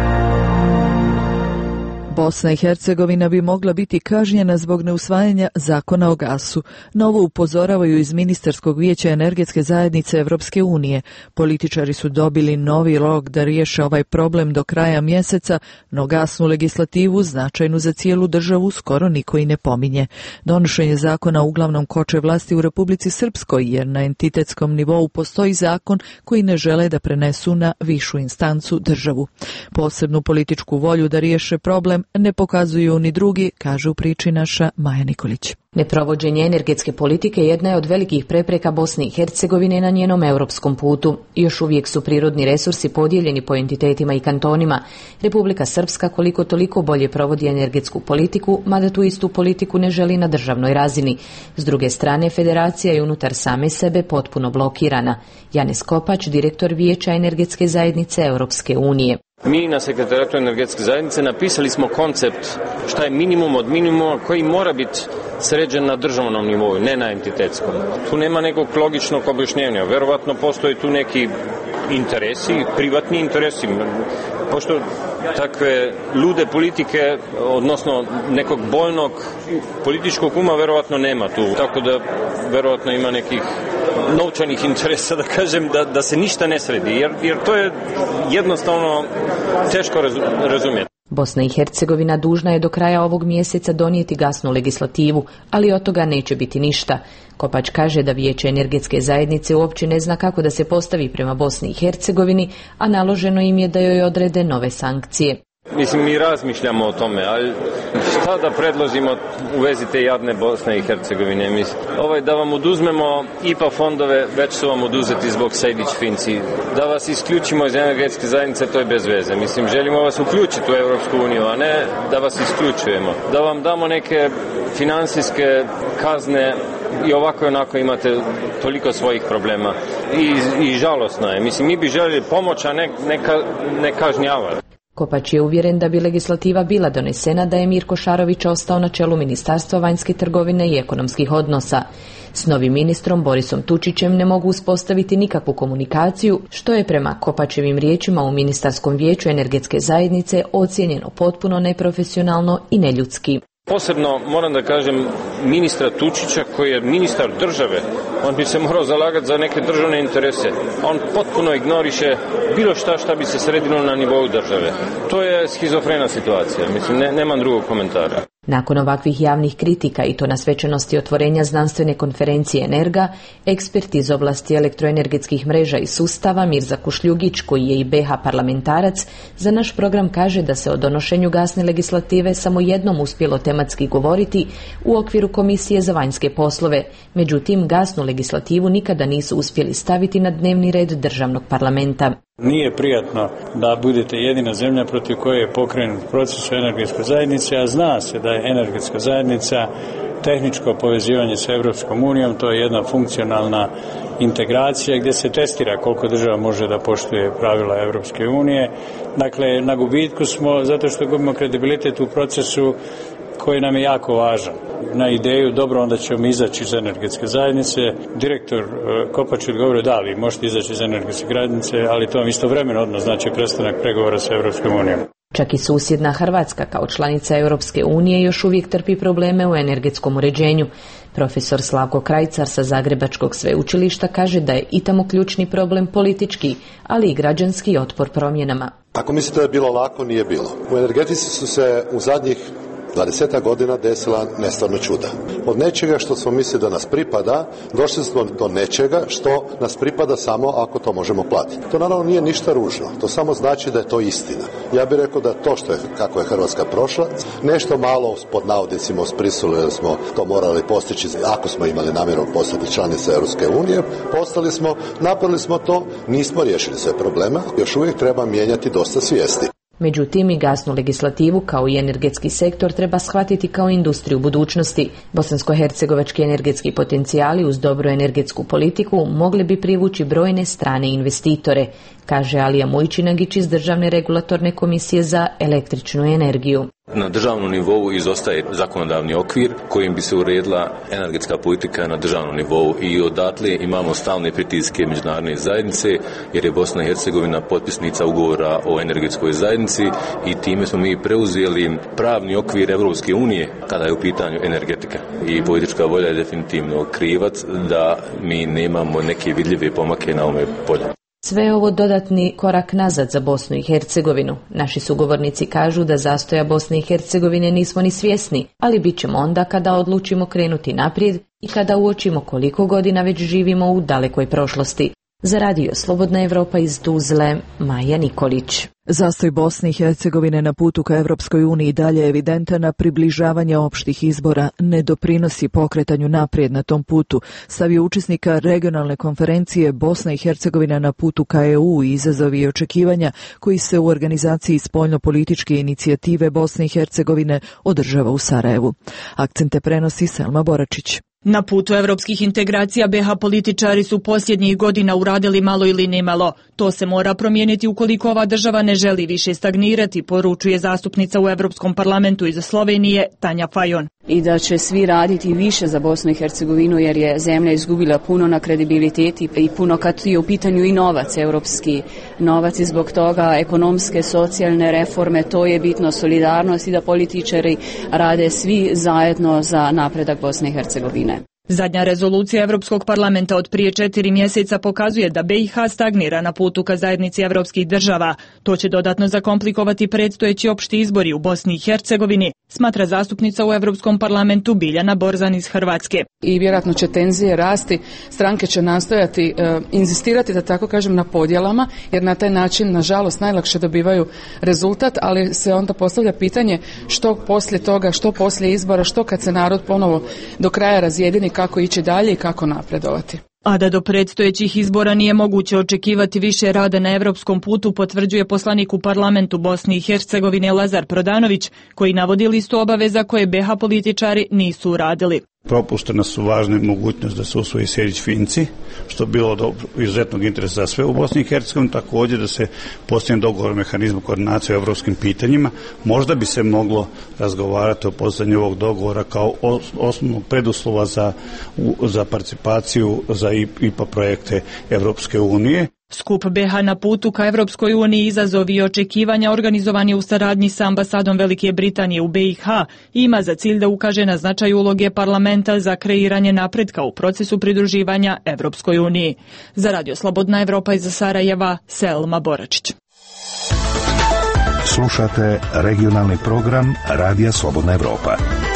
Bosna i Hercegovina bi mogla biti kažnjena zbog neusvajanja zakona o gasu. Novo upozoravaju iz Ministarskog vijeća energetske zajednice Evropske unije. Političari su dobili novi rok da riješe ovaj problem do kraja mjeseca, no gasnu legislativu, značajnu za cijelu državu, skoro niko i ne pominje. Donošenje zakona uglavnom koče vlasti u Republici Srpskoj, jer na entitetskom nivou postoji zakon koji ne žele da prenesu na višu instancu državu. Posebnu političku volju da riješe problem ne pokazuju ni drugi, kaže u priči naša Maja Nikolić. Neprovođenje energetske politike jedna je od velikih prepreka Bosne i Hercegovine na njenom europskom putu. Još uvijek su prirodni resursi podijeljeni po entitetima i kantonima. Republika Srpska koliko toliko bolje provodi energetsku politiku, mada tu istu politiku ne želi na državnoj razini. S druge strane, federacija je unutar same sebe potpuno blokirana. Janez Kopač, direktor Vijeća energetske zajednice Europske unije. Mi na Sekretarijatu energetske zajednice napisali smo koncept šta je minimum od minimuma koji mora biti sređen na državnom nivou, ne na entitetskom. Tu nema nekog logičnog objašnjenja. Verovatno postoji tu neki interesi, privatni interesi. Pošto takve lude politike, odnosno nekog bojnog političkog uma verovatno nema tu. Tako da verovatno ima nekih novčanih interesa, da kažem, da se ništa ne sredi, jer to je jednostavno teško razumjeti. Bosna i Hercegovina dužna je do kraja ovog mjeseca donijeti gasnu legislativu, ali od toga neće biti ništa. Kopač kaže da Vijeće energetske zajednice uopće ne zna kako da se postavi prema Bosni i Hercegovini, a naloženo im je da joj odrede nove sankcije. Mislim, mi razmišljamo o tome, ali šta da predložimo u vezi te jadne Bosne i Hercegovine? Mislim, da vam oduzmemo IPA fondove, već su vam oduzeti zbog Sejdić-Finci. Da vas isključimo iz energetske zajednice, to je bez veze. Mislim, želimo vas uključiti u Europsku uniju, a ne da vas isključujemo. Da vam damo neke finansijske kazne i ovako i onako imate toliko svojih problema. I žalosno je. Mislim, mi bi željeli pomoć, a ne kažnjavati. Kopač je uvjeren da bi legislativa bila donesena da je Mirko Šarović ostao na čelu Ministarstva vanjske trgovine i ekonomskih odnosa. S novim ministrom Borisom Tučićem ne mogu uspostaviti nikakvu komunikaciju, što je prema Kopačevim riječima u Ministarskom vijeću energetske zajednice ocijenjeno potpuno neprofesionalno i neljudski. Posebno moram da kažem ministra Tučića koji je ministar države, on bi se morao zalagati za neke državne interese. On potpuno ignoriše bilo šta bi se sredilo na nivou države. To je schizofrena situacija, mislim, nemam drugog komentara. Nakon ovakvih javnih kritika i to na svečanosti otvorenja znanstvene konferencije Energa, ekspert iz oblasti elektroenergetskih mreža i sustava Mirza Kušljugić, koji je i BH parlamentarac, za naš program kaže da se o donošenju gasne legislative samo jednom uspjelo tematski govoriti u okviru Komisije za vanjske poslove. Međutim, gasnu legislativu nikada nisu uspjeli staviti na dnevni red državnog parlamenta. Nije prijatno da budete jedina zemlja protiv koje je pokrenut proces u energetskoj zajednici, a zna se da je energetska zajednica tehničko povezivanje sa Europskom unijom, to je jedna funkcionalna integracija gdje se testira koliko država može da poštuje pravila Europske unije. Dakle, na gubitku smo zato što gubimo kredibilitet u procesu koji nam je jako važan. Na ideju, dobro, onda ćemo izaći iz energetske zajednice. Direktor Kopač odgovorio, da, vi možete izaći iz energetske zajednice, ali to vam istovremeno odmah znači prestanak pregovora sa Europskom unijom. Čak i susjedna Hrvatska kao članica Europske unije još uvijek trpi probleme u energetskom uređenju. Profesor Slavko Krajcar sa Zagrebačkog sveučilišta kaže da je i tamo ključni problem politički, ali i građanski otpor promjenama. Ako mislite da je bilo lako, nije bilo. U energetici su se u zadnjih 20 godina desila nestvarno čuda. Od nečega što smo mislili da nas pripada, došli smo do nečega što nas pripada samo ako to možemo platiti. To naravno nije ništa ružno, to samo znači da je to istina. Ja bih rekao da to što je, kako je Hrvatska prošla, nešto malo pod navodnicima usprisuli da smo to morali postići, ako smo imali namjeru postati članice Europske unije, postali smo, napravili smo to, nismo riješili sve probleme, još uvijek treba mijenjati dosta svijesti. Međutim, i gasnu legislativu kao i energetski sektor treba shvatiti kao industriju budućnosti. Bosansko-hercegovački energetski potencijali uz dobru energetsku politiku mogli bi privući brojne strane investitore, kaže Alija Mujčinagić iz Državne regulatorne komisije za električnu energiju. Na državnom nivou izostaje zakonodavni okvir kojim bi se uredila energetska politika na državnom nivou i odatle imamo stalne pritiske međunarodne zajednice jer je Bosna i Hercegovina potpisnica ugovora o energetskoj zajednici i time smo mi preuzeli pravni okvir Evropske unije kada je u pitanju energetika. I politička volja je definitivno krivac da mi nemamo neke vidljive pomake na ovome polju. Sve je ovo dodatni korak nazad za Bosnu i Hercegovinu. Naši sugovornici kažu da zastoja Bosne i Hercegovine nismo ni svjesni, ali bit ćemo onda kada odlučimo krenuti naprijed i kada uočimo koliko godina već živimo u dalekoj prošlosti. Za radio Slobodna Evropa iz Tuzle, Maja Nikolić. Zastoj Bosne i Hercegovine na putu ka Evropskoj uniji dalje je evidentan, a približavanje opštih izbora ne doprinosi pokretanju naprijed na tom putu, stavio učesnika regionalne konferencije Bosna i Hercegovina na putu ka EU i izazovi i očekivanja koji se u organizaciji spoljno-političke inicijative Bosne i Hercegovine održava u Sarajevu. Akcente prenosi Selma Boračić. Na putu evropskih integracija BiH političari su posljednjih godina uradili malo ili nimalo. To se mora promijeniti ukoliko ova država ne želi više stagnirati, poručuje zastupnica u Europskom parlamentu iz Slovenije Tanja Fajon. I da će svi raditi više za Bosnu i Hercegovinu jer je zemlja izgubila puno na kredibiliteti i puno kad je u pitanju i novac, europski novac, i zbog toga ekonomske, socijalne reforme, to je bitno, solidarnost i da političari rade svi zajedno za napredak Bosne i Hercegovine. Zadnja rezolucija Europskog parlamenta od prije 4 mjeseca pokazuje da BiH stagnira na putu ka zajednici evropskih država. To će dodatno zakomplikovati predstojeći opšti izbori u Bosni i Hercegovini, smatra zastupnica u Europskom parlamentu Biljana Borzan iz Hrvatske. I vjerojatno će tenzije rasti, stranke će nastojati inzistirati, da tako kažem, na podjelama, jer na taj način, nažalost, najlakše dobivaju rezultat, ali se onda postavlja pitanje što poslije toga, što poslije izbora, što kad se narod ponovo do kraja razjedini, kako ići dalje i kako napredovati. A da do predstojećih izbora nije moguće očekivati više rada na evropskom putu, potvrđuje poslanik u parlamentu Bosne i Hercegovine Lazar Prodanović, koji navodi listu obaveza koje BiH političari nisu uradili. Propuštene su važne mogućnosti da se usvoji Sejdić-Finci, što je bilo do izuzetnog interesa za sve u Bosni i Hercegovini, također da se postigne dogovor o mehanizmu koordinacije o evropskim pitanjima. Možda bi se moglo razgovarati o postavljanju ovog dogovora kao osnovnog preduslova za participaciju za IPA projekte Evropske unije. Skup BiH na putu ka Evropskoj uniji izazovi i očekivanja organizovan je u saradnji sa ambasadom Velike Britanije u BiH i ima za cilj da ukaže na značaj uloge parlamenta za kreiranje napretka u procesu pridruživanja Evropskoj uniji. Za Radio Slobodna Evropa iz Sarajeva, Selma Boračić. Slušate regionalni program Radija Slobodna Evropa.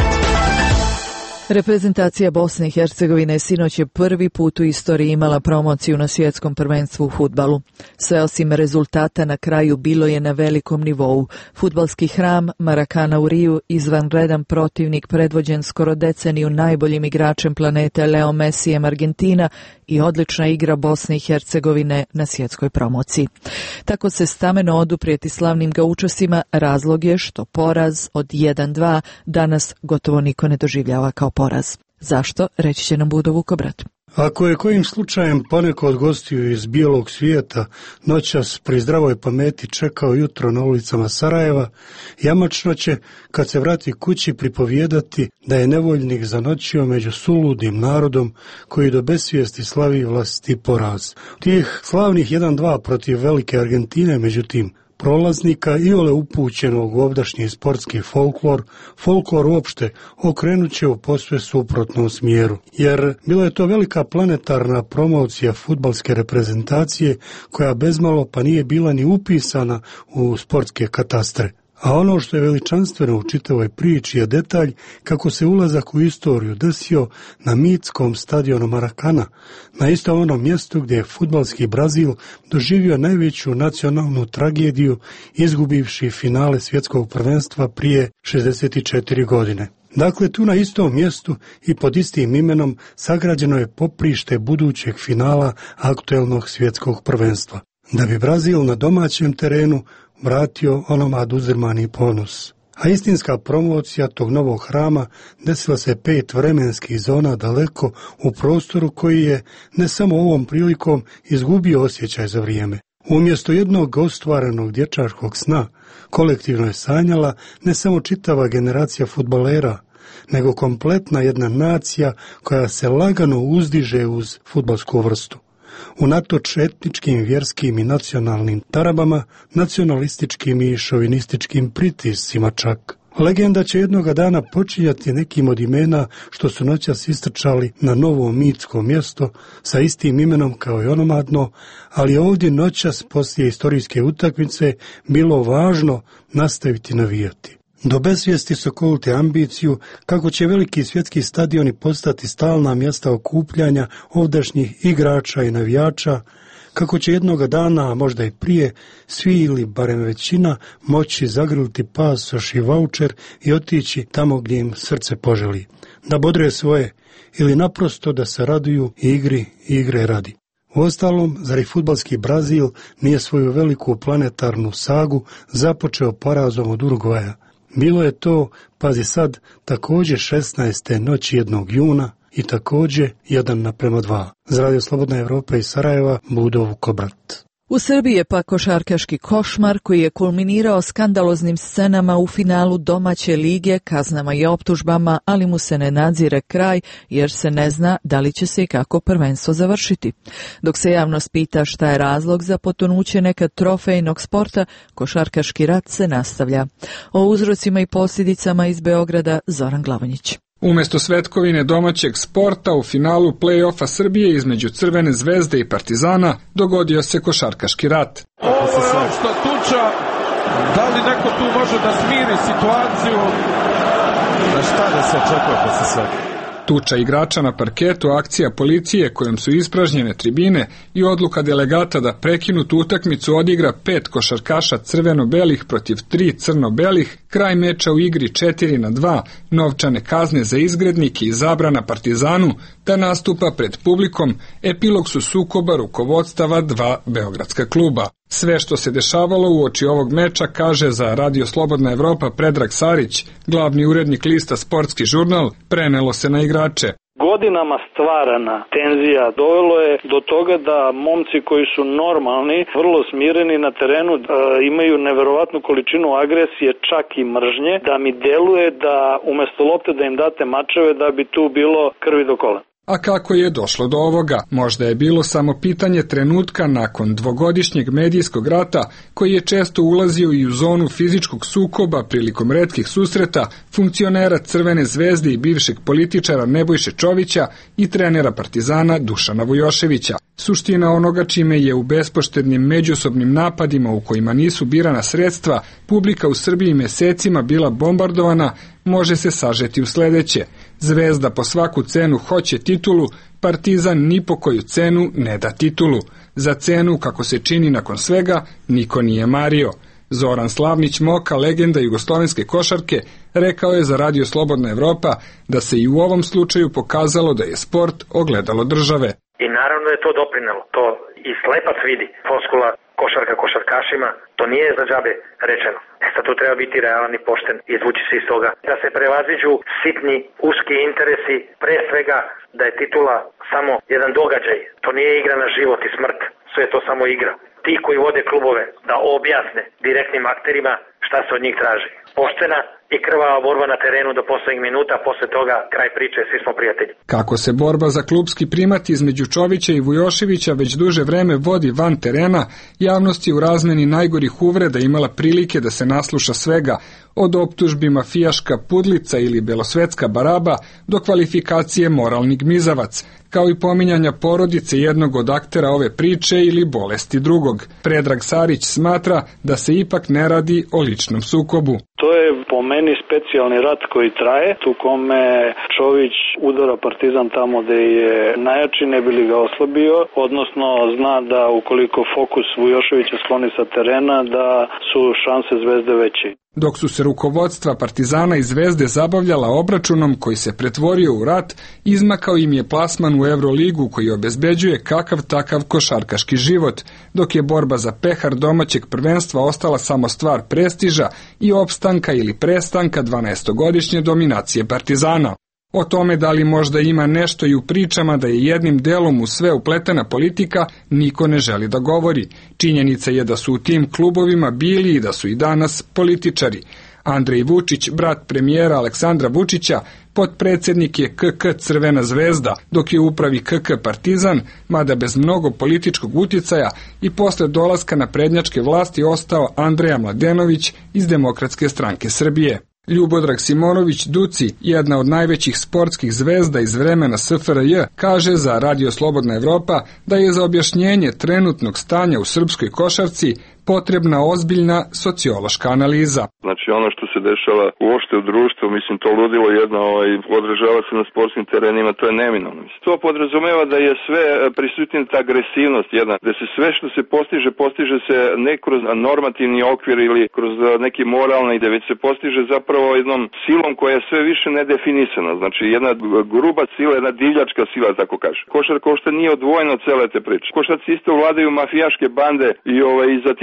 Reprezentacija Bosne i Hercegovine sinoć je prvi put u istoriji imala promociju na svjetskom prvenstvu u fudbalu. Sve osim rezultata na kraju bilo je na velikom nivou. Fudbalski hram Marakana u Riju, izvanredan protivnik predvođen skoro deceniju najboljim igračem planete Leo Messijem Argentina i odlična igra Bosne i Hercegovine na svjetskoj promociji. Tako se stameno oduprijeti slavnim gaučosima, razlog je što poraz od 1-2 danas gotovo niko ne doživljava kao poraz. Zašto? Reći će nam Budo Vukobrat. Ako je kojim slučajem poneko od gostiju iz bijelog svijeta noćas pri zdravoj pameti čekao jutro na ulicama Sarajeva, jamačno će, kad se vrati kući, pripovijedati da je nevoljnik zanoćio među suludim narodom koji do besvijesti slavi vlastiti poraz. Tih slavnih 1-2 protiv velike Argentine, međutim, prolaznika iole upućenog u ovdašnji sportski folklor uopšte okrenut će u posve suprotnom smjeru. Jer bila je to velika planetarna promocija fudbalske reprezentacije koja bezmalo pa nije bila ni upisana u sportske katastre. A ono što je veličanstveno u čitavoj priči je detalj kako se ulazak u istoriju desio na mitskom stadionu Marakana, na istom onom mjestu gdje je fudbalski Brazil doživio najveću nacionalnu tragediju izgubivši finale svjetskog prvenstva prije 64 godine. Dakle, tu na istom mjestu i pod istim imenom sagrađeno je poprište budućeg finala aktuelnog svjetskog prvenstva, da bi Brazil na domaćem terenu vratio onomad uzdrmani ponos. A istinska promocija tog novog hrama desila se 5 vremenskih zona daleko u prostoru koji je ne samo ovom prilikom izgubio osjećaj za vrijeme. Umjesto jednog ostvarenog dječačkog sna, kolektivno je sanjala ne samo čitava generacija fudbalera, nego kompletna jedna nacija koja se lagano uzdiže uz fudbalsku vrstu. Unatoč etničkim, vjerskim i nacionalnim tarabama, nacionalističkim i šovinističkim pritiscima čak. Legenda će jednoga dana počinjati nekim od imena što su noćas istrčali na novo mitsko mjesto sa istim imenom kao i onomadno, ali ovdje noćas poslije istorijske utakmice bilo važno nastaviti navijati. Do besvijesti su kolute ambiciju kako će veliki svjetski stadioni postati stalna mjesta okupljanja ovdašnjih igrača i navijača, kako će jednoga dana, a možda i prije, svi ili barem većina moći zagrliti pasoš i vaučer i otići tamo gdje im srce poželi, da bodre svoje ili naprosto da se raduju igri i igre radi. Uostalom, zar i fudbalski Brazil nije svoju veliku planetarnu sagu započeo porazom od Urugvaja? Bilo je to, pazi sad, također 16. noći 1. juna i također 1:2. Za Radio Slobodna Evropa iz Sarajeva, Budo Vukobrat. U Srbiji je pak košarkaški košmar koji je kulminirao skandaloznim scenama u finalu domaće lige, kaznama i optužbama, ali mu se ne nadzire kraj jer se ne zna da li će se i kako prvenstvo završiti. Dok se javnost pita šta je razlog za potonuće nekad trofejnog sporta, košarkaški rat se nastavlja. O uzrocima i posljedicama iz Beograda Zoran Glavonjić. Umjesto svetkovine domaćeg sporta u finalu play-offa Srbije između Crvene zvezde i Partizana dogodio se košarkaški rat. Ovo je opšta tuča, da li neko tu može da smiri situaciju? Na šta da se očekuje posle svega? Tuča igrača na parketu, akcija policije kojom su ispražnjene tribine i odluka delegata da prekinutu utakmicu odigra 5 košarkaša crveno-belih protiv 3 crno-belih, kraj meča u igri 4:2, novčane kazne za izgrednike i zabrana Partizanu da nastupa pred publikom, epilog su sukoba rukovodstava 2 beogradska kluba. Sve što se dešavalo uoči ovog meča, kaže za Radio Slobodna Evropa Predrag Sarić, glavni urednik lista Sportski žurnal, prenelo se na igrače. Godinama stvarana tenzija dovelo je do toga da momci koji su normalni, vrlo smireni na terenu, imaju neverovatnu količinu agresije, čak i mržnje, da mi deluje da umesto lopte da im date mačeve da bi tu bilo krvi do kola. A kako je došlo do ovoga? Možda je bilo samo pitanje trenutka nakon dvogodišnjeg medijskog rata, koji je često ulazio i u zonu fizičkog sukoba prilikom retkih susreta funkcionera Crvene zvezde i bivšeg političara Nebojše Čovića i trenera Partizana Dušana Vujoševića. Suština onoga čime je u bespoštednim međusobnim napadima u kojima nisu birana sredstva publika u Srbiji mesecima bila bombardovana, može se sažeti u sledeće. Zvezda po svaku cenu hoće titulu, Partizan ni po koju cenu ne da titulu. Za cenu, kako se čini nakon svega, niko nije mario. Zoran Slavnić Moka, legenda jugoslovenske košarke, rekao je za Radio Slobodna Evropa da se i u ovom slučaju pokazalo da je sport ogledalo države. I naravno je to doprinelo. To i slepac vidi. Floskula košarka košarkašima, to nije za džabe rečeno. Sad tu treba biti realan i pošten i izvući se iz toga. Da se prevaziđu sitni, uski interesi, pre svega da je titula samo jedan događaj. To nije igra na život i smrt. Sve je to samo igra. Ti koji vode klubove da objasne direktnim akterima šta se od njih traži. Poštena i krvava borba na terenu do poslednjih minuta, posle toga kraj priče, svi smo prijatelji. Kako se borba za klubski primat između Čovića i Vujoševića već duže vreme vodi van terena, javnost je u razmeni najgorih uvreda imala prilike da se nasluša svega, od optužbi mafijaška pudlica ili belosvetska baraba do kvalifikacije moralni gmizavac, kao i pominjanja porodice jednog od aktera ove priče ili bolesti drugog. Predrag Sarić smatra da se ipak ne radi o ličnom sukobu. To je po meni specijalni rat koji traje, tu kome Čović udara Partizan tamo gde je najjači, ne bi li ga oslabio, odnosno zna da ukoliko fokus Vujoševića skloni sa terena, da su šanse Zvezde veće. Dok su se rukovodstva Partizana i Zvezde zabavljala obračunom koji se pretvorio u rat, izmakao im je plasman u Euroligu koji obezbeđuje kakav takav košarkaški život, dok je borba za pehar domaćeg prvenstva ostala samo stvar prestiža i opstanka ili prestanka 12-godišnje dominacije Partizana. O tome da li možda ima nešto i u pričama da je jednim delom u sve upletena politika, niko ne želi da govori. Činjenica je da su u tim klubovima bili i da su i danas političari. Andrej Vučić, brat premijera Aleksandra Vučića, potpredsjednik je KK Crvena zvezda, dok je u upravi KK Partizan, mada bez mnogo političkog utjecaja, i posle dolaska na prednjačke vlasti ostao Andreja Mladenović iz Demokratske stranke Srbije. Ljubodrag Simonović Duci, jedna od najvećih sportskih zvezda iz vremena SFRJ, kaže za Radio Slobodna Evropa da je za objašnjenje trenutnog stanja u srpskoj košarci potrebna ozbiljna sociološka analiza. Znači ono što se dešava uopšte u društvu, mislim to ludilo jedno odražava se na sportskim terenima, to je neminovno. To podrazumeva da je sve prisutna ta agresivnost jedna, da se sve što se postiže se ne kroz normativni okvir ili kroz neki moralni, da već se postiže zapravo jednom silom koja je sve više nedefinisana. Znači jedna gruba sila, jedna divljačka sila, tako kaže. Košarka uopšte nije odvojena od cele te priče. Košarci isto vladaju mafijaške bande i iza tih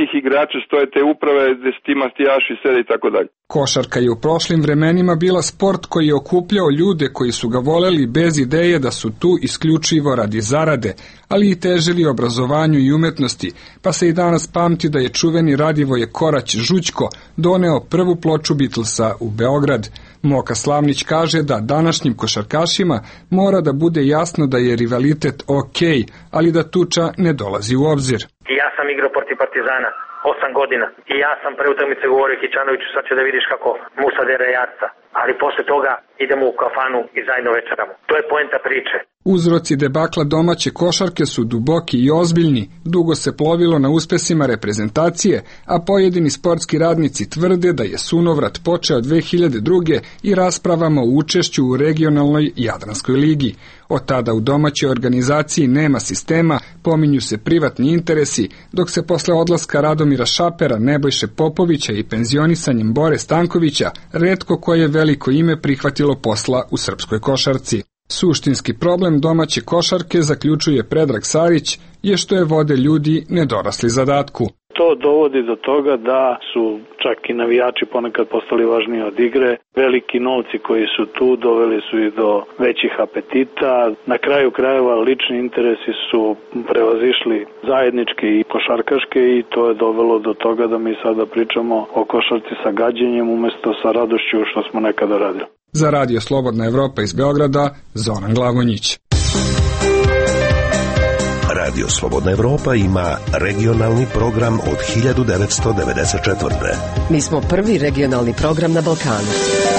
tih igrača stoje te uprave gde s ti mafijaši sede i tako dalje. Košarka je u prošlim vremenima bila sport koji je okupljao ljude koji su ga voleli bez ideje da su tu isključivo radi zarade, ali i težili obrazovanju i umetnosti, pa se i danas pamti da je čuveni Radivoje Korać Žućko doneo prvu ploču Beatlesa u Beograd. Moka Slavnić kaže da današnjim košarkašima mora da bude jasno da je rivalitet ok, ali da tuča ne dolazi u obzir. Ja sam igrao protiv Partizana 8 godina i ja sam pre utakmice govorio Kićanoviću, sad će da vidiš kako Musa dere jarca, ali posle toga idemo u kafanu i zajedno večeramo. To je poenta priče. Uzroci debakla domaće košarke su duboki i ozbiljni, dugo se plovilo na uspesima reprezentacije, a pojedini sportski radnici tvrde da je sunovrat počeo 2002. i raspravama o učešću u regionalnoj Jadranskoj ligi. Od tada u domaćoj organizaciji nema sistema, pominju se privatni interesi, dok se posle odlaska Radomira Šapera, Nebojše Popovića i penzionisanjem Bore Stankovića, retko koje veliko ime prihvatilo posla u srpskoj košarci. Suštinski problem domaće košarke, zaključuje Predrag Sarić, je što je vode ljudi nedorasli zadatku. To dovodi do toga da su čak i navijači ponekad postali važniji od igre. Veliki novci koji su tu doveli su i do većih apetita. Na kraju krajeva lični interesi su prevazišli zajedničke i košarkaške i to je dovelo do toga da mi sada pričamo o košarci sa gađenjem umjesto sa radošću što smo nekada radili. Za Radio Slobodna Evropa iz Beograda, Zoran Glavonjić. Radio Slobodna Evropa ima regionalni program od 1994. Mi smo prvi regionalni program na Balkanu.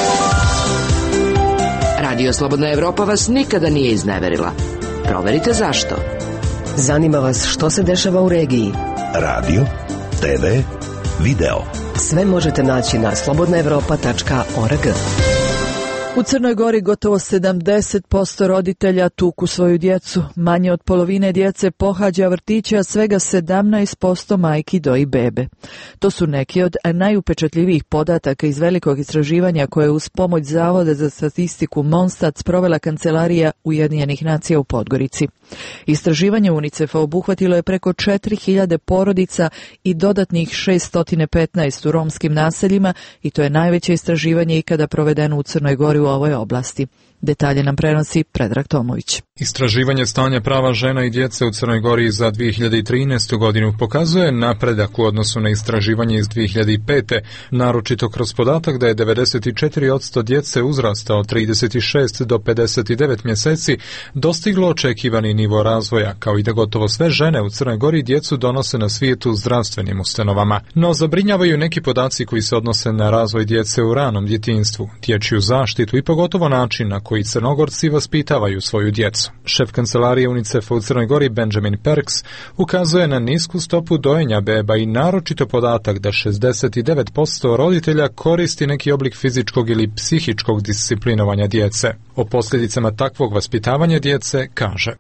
Radio Slobodna Evropa vas nikada nije izneverila. Proverite zašto. Zanima vas što se dešava u regiji. Radio, TV, video. Sve možete naći na slobodnaevropa.org. U Crnoj Gori gotovo 70% roditelja tuku svoju djecu. Manje od polovine djece pohađa vrtiće, a svega 17% majki doji bebe. To su neki od najupečatljivijih podataka iz velikog istraživanja koje uz pomoć Zavoda za statistiku Monstat sprovela Kancelarija Ujedinjenih nacija u Podgorici. Istraživanje UNICEF-a obuhvatilo je preko 4000 porodica i dodatnih 615 u romskim naseljima i to je najveće istraživanje ikada provedeno u Crnoj Gori u ovoj oblasti. Detalje nam prenosi Predrag Tomović. Istraživanje stanja prava žena i djece u Crnoj Gori za 2013. godinu pokazuje napredak u odnosu na istraživanje iz 2005. naročito kroz podatak da je 94% djece uzrasta od 36 do 59 mjeseci dostiglo očekivani nivo razvoja, kao i da gotovo sve žene u Crnoj Gori djecu donose na svijetu u zdravstvenim ustanovama. No zabrinjavaju neki podaci koji se odnose na razvoj djece u ranom djetinjstvu, dječju zaštitu i pogotovo način na koji Crnogorci vaspitavaju svoju djecu. Šef kancelarije UNICEF-a u Crnoj Gori Benjamin Perks ukazuje na nisku stopu dojenja beba i naročito podatak da 69% roditelja koristi neki oblik fizičkog ili psihičkog disciplinovanja djece. O posljedicama takvog vaspitavanja djece kaže: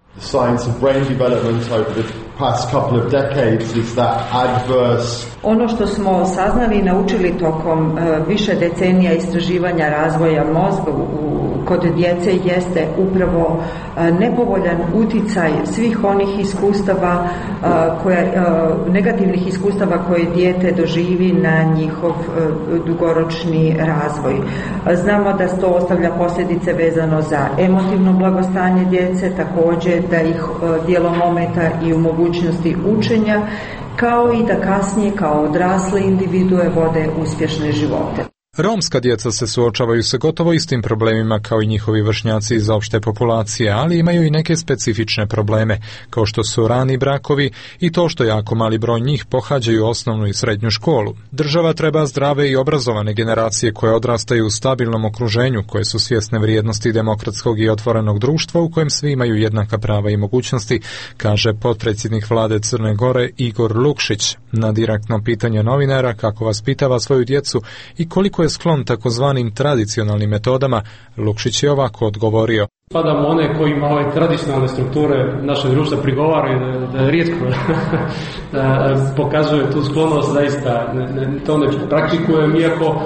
Ono što smo saznali i naučili tokom više decenija istraživanja razvoja mozga kod djece jeste upravo nepovoljan uticaj svih onih iskustava, negativnih iskustava koje dijete doživi na njihov dugoročni razvoj. Znamo da to ostavlja posljedice vezano za emotivno blagostanje djece, također da ih dijelom ometa i u mogućnosti učenja, kao i da kasnije kao odrasle individue vode uspješne živote. Romska djeca se suočavaju sa gotovo istim problemima kao i njihovi vršnjaci iz opšte populacije, ali imaju i neke specifične probleme, kao što su rani brakovi i to što jako mali broj njih pohađaju osnovnu i srednju školu. Država treba zdrave i obrazovane generacije koje odrastaju u stabilnom okruženju, koje su svjesne vrijednosti demokratskog i otvorenog društva u kojem svi imaju jednaka prava i mogućnosti, kaže potpredsjednik vlade Crne Gore Igor Lukšić. Na direktno pitanje novinara kako vaspitava svoju djecu i koliko je sklon takozvanim tradicionalnim metodama, Lukšić je ovako odgovorio: Spadamo one kojima ove tradicionalne strukture naše društva prigovaraju da rijetko pokazuje tu sklonost, zaista to ne praktikujem, iako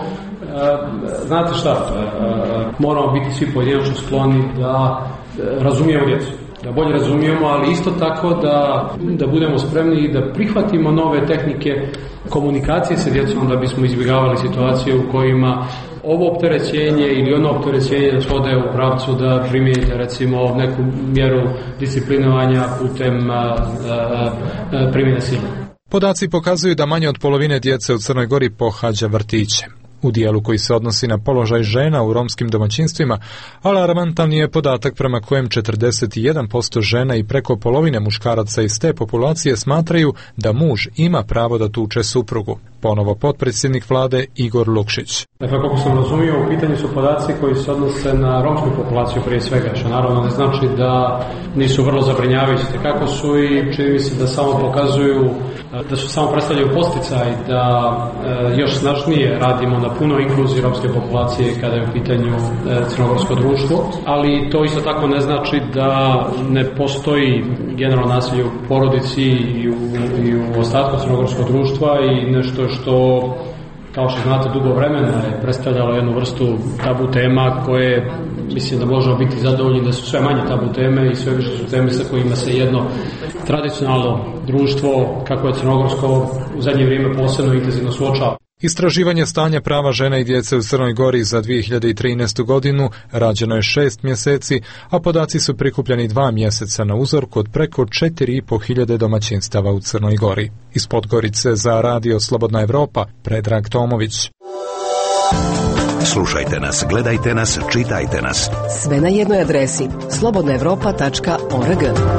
znate šta, moramo biti svi pojedinačno skloni da razumijemo djecu. da bolje razumijemo, ali isto tako da budemo spremni i da prihvatimo nove tehnike komunikacije sa djecom, da bismo izbjegavali situacije u kojima ovo opterećenje ili ono opterećenje da ode u pravcu da primijenite recimo neku mjeru disciplinovanja putem primjene sile. Podaci pokazuju da manje od polovine djece u Crnoj Gori pohađa vrtiće. U dijelu koji se odnosi na položaj žena u romskim domaćinstvima, alarmantan je podatak prema kojem 41% žena i preko polovine muškaraca iz te populacije smatraju da muž ima pravo da tuče suprugu. Ponovo potpredsjednik vlade Igor Lukšić. Dakle, kako sam razumio, u pitanju su podaci koji se odnose na romsku populaciju prije svega, što naravno ne znači da nisu vrlo zabrinjavajući, kako su i čini mi se da samo pokazuju, da su samo predstavljaju posticaj da još snažnije radimo na punoj inkluziji romske populacije kada je u pitanju crnogorsko društvo, ali to isto tako ne znači da ne postoji generalno nasilje u porodici i u ostatku crnogorskog društva i nešto što, kao što znate, dugo vremena je predstavljalo jednu vrstu tabu tema koje mislim da možemo biti zadovoljni da su sve manje tabu teme i sve više su teme sa kojima se jedno tradicionalno društvo, kako je crnogorsko, u zadnje vrijeme posebno intenzivno suočava. Istraživanje stanja prava žena i djece u Crnoj Gori za 2013. godinu rađeno je 6 mjeseci, a podaci su prikupljeni 2 mjeseca na uzorku od preko 4.500 domaćinstava u Crnoj Gori. Iz Podgorice za Radio Slobodna Evropa, Predrag Tomović. Slušajte nas, gledajte nas, čitajte nas. Sve na jednoj adresi slobodnaevropa.org.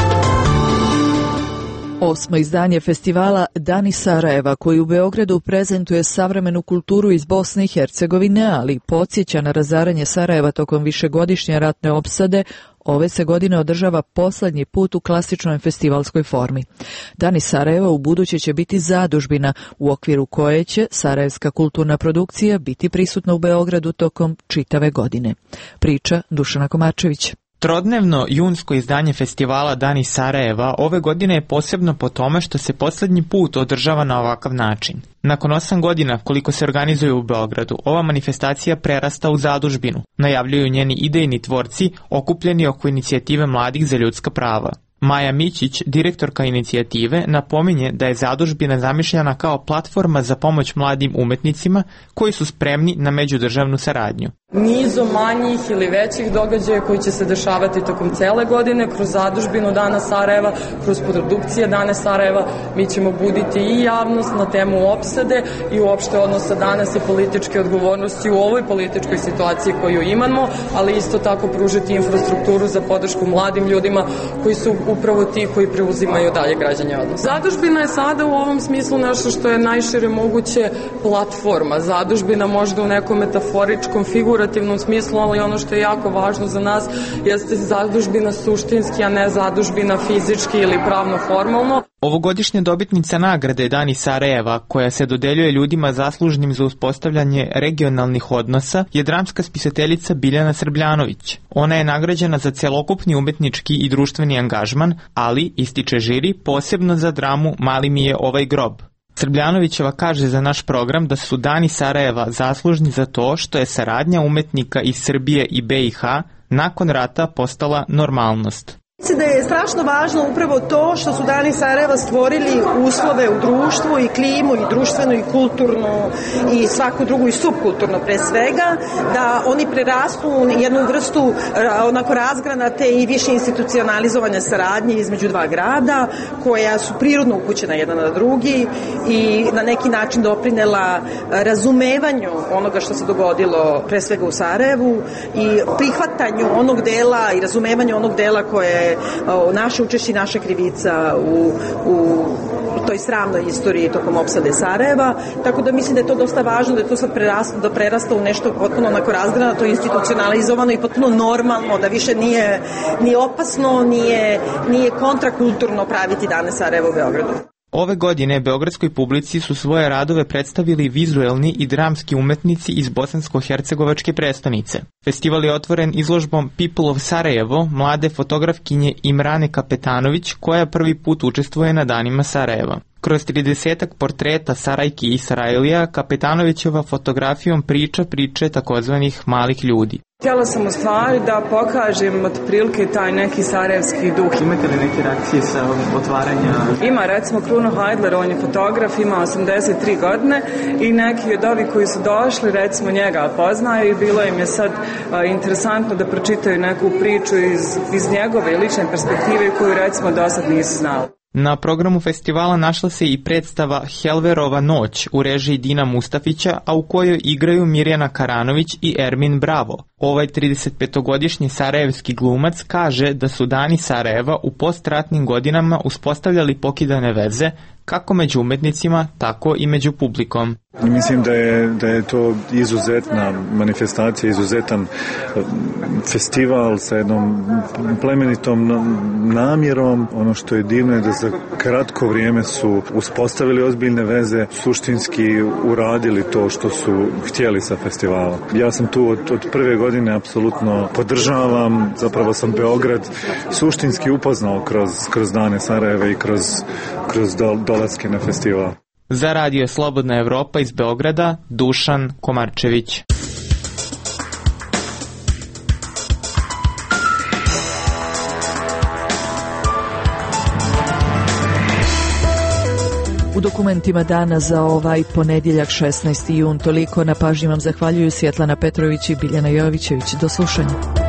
8. izdanje festivala Dani Sarajeva, koji u Beogradu prezentuje savremenu kulturu iz Bosne i Hercegovine, ali podsjeća na razaranje Sarajeva tokom višegodišnje ratne opsade, ove se godine održava posljednji put u klasičnoj festivalskoj formi. Dani Sarajeva u buduće će biti zadužbina, u okviru koje će sarajevska kulturna produkcija biti prisutna u Beogradu tokom čitave godine. Priča Dušana Komarčević. Trodnevno junsko izdanje festivala Dani Sarajeva ove godine je posebno po tome što se posljednji put održava na ovakav način. Nakon 8 godina koliko se organizuje u Beogradu, ova manifestacija prerasta u zadužbinu, najavljuju njeni idejni tvorci okupljeni oko inicijative Mladih za ljudska prava. Maja Mićić, direktorka inicijative, napominje da je zadužbina zamišljena kao platforma za pomoć mladim umetnicima koji su spremni na međudržavnu saradnju. Nizom manjih ili većih događaja koji će se dešavati tokom cele godine kroz zadužbinu Dana Sarajeva, kroz produkcije Dane Sarajeva, mi ćemo buditi i javnost na temu opsade i uopšte odnosa danas i političke odgovornosti u ovoj političkoj situaciji koju imamo, ali isto tako pružiti infrastrukturu za podršku mladim ljudima koji su upravo ti koji preuzimaju dalje građanje odnosa. Zadužbina je sada u ovom smislu nešto što je najšire moguće platforma. Zadužbina možda u nekom metaforičkom, figurativnom smislu, ali ono što je jako važno za nas jeste zadužbina suštinski, a ne zadužbina fizički ili pravno formalno. Ovogodišnja dobitnica nagrade Dani Sarajeva, koja se dodeljuje ljudima zaslužnim za uspostavljanje regionalnih odnosa, je dramska spisateljica Biljana Srbljanović. Ona je nagrađena za celokupni umetnički i društveni angažman, ali, ističe žiri, posebno za dramu Mali mi je ovaj grob. Srbljanovićeva kaže za naš program da su Dani Sarajeva zaslužni za to što je saradnja umetnika iz Srbije i BiH nakon rata postala normalnost. Mislim da je strašno važno upravo to što su Dani Sarajeva stvorili uslove u društvu i klimu i društvenu i kulturnu i svaku drugu i subkulturno pre svega, da oni prerastu jednu vrstu onako razgranate i više institucionalizovane saradnje između dva grada koja su prirodno upućena jedan na drugi i na neki način doprinela razumevanju onoga što se dogodilo pre svega u Sarajevu i prihvatanju onog dela i razumevanju onog dela koje naše učešće i naša krivica u toj sramnoj istoriji tokom opsade Sarajeva, tako da mislim da je to dosta važno, da je to sad prerasta u nešto potpuno onako razgranato, institucionalizovano i potpuno normalno, da više nije opasno, nije kontrakulturno praviti Dane Sarajeva u Beogradu. Ove godine beogradskoj publici su svoje radove predstavili vizuelni i dramski umetnici iz bosansko-hercegovačke prestonice. Festival je otvoren izložbom People of Sarajevo, mlade fotografkinje Imrane Kapetanović, koja prvi put učestvuje na Danima Sarajeva. Kroz 30 portreta Sarajki i Sarajlija, Kapetanovićeva fotografijom priča priče takozvanih malih ljudi. Htjela sam u stvari da pokažem otprilike taj neki sarajevski duh. Imate li neke reakcije sa otvaranja? Ima recimo Kruno Hajdler, on je fotograf, ima 83 godine i neki od ovih koji su došli recimo njega poznaju i bilo im je sad interesantno da pročitaju neku priču iz njegove lične perspektive koju recimo do sad nisu znali. Na programu festivala našla se i predstava Helverova noć u režiji Dina Mustafića, a u kojoj igraju Mirjana Karanović i Ermin Bravo. Ovaj 35-godišnji sarajevski glumac kaže da su Dani Sarajeva u postratnim godinama uspostavljali pokidane veze, kako među umetnicima, tako i među publikom. Mislim da je to izuzetna manifestacija, izuzetan festival sa jednom plemenitom namjerom. Ono što je divno je da za kratko vrijeme su uspostavili ozbiljne veze, suštinski uradili to što su htjeli sa festivalom. Ja sam tu od prve godine apsolutno podržavam, zapravo sam Beograd suštinski upoznao kroz Dane Sarajeva i kroz dolaske na festival. Za Radio Slobodna Evropa iz Beograda, Dušan Komarčević. U dokumentima dana za ovaj ponedjeljak 16. jun toliko. Na pažnji vam zahvaljuju Svjetlana Petrović i Biljana Jovićević. Do slušanja.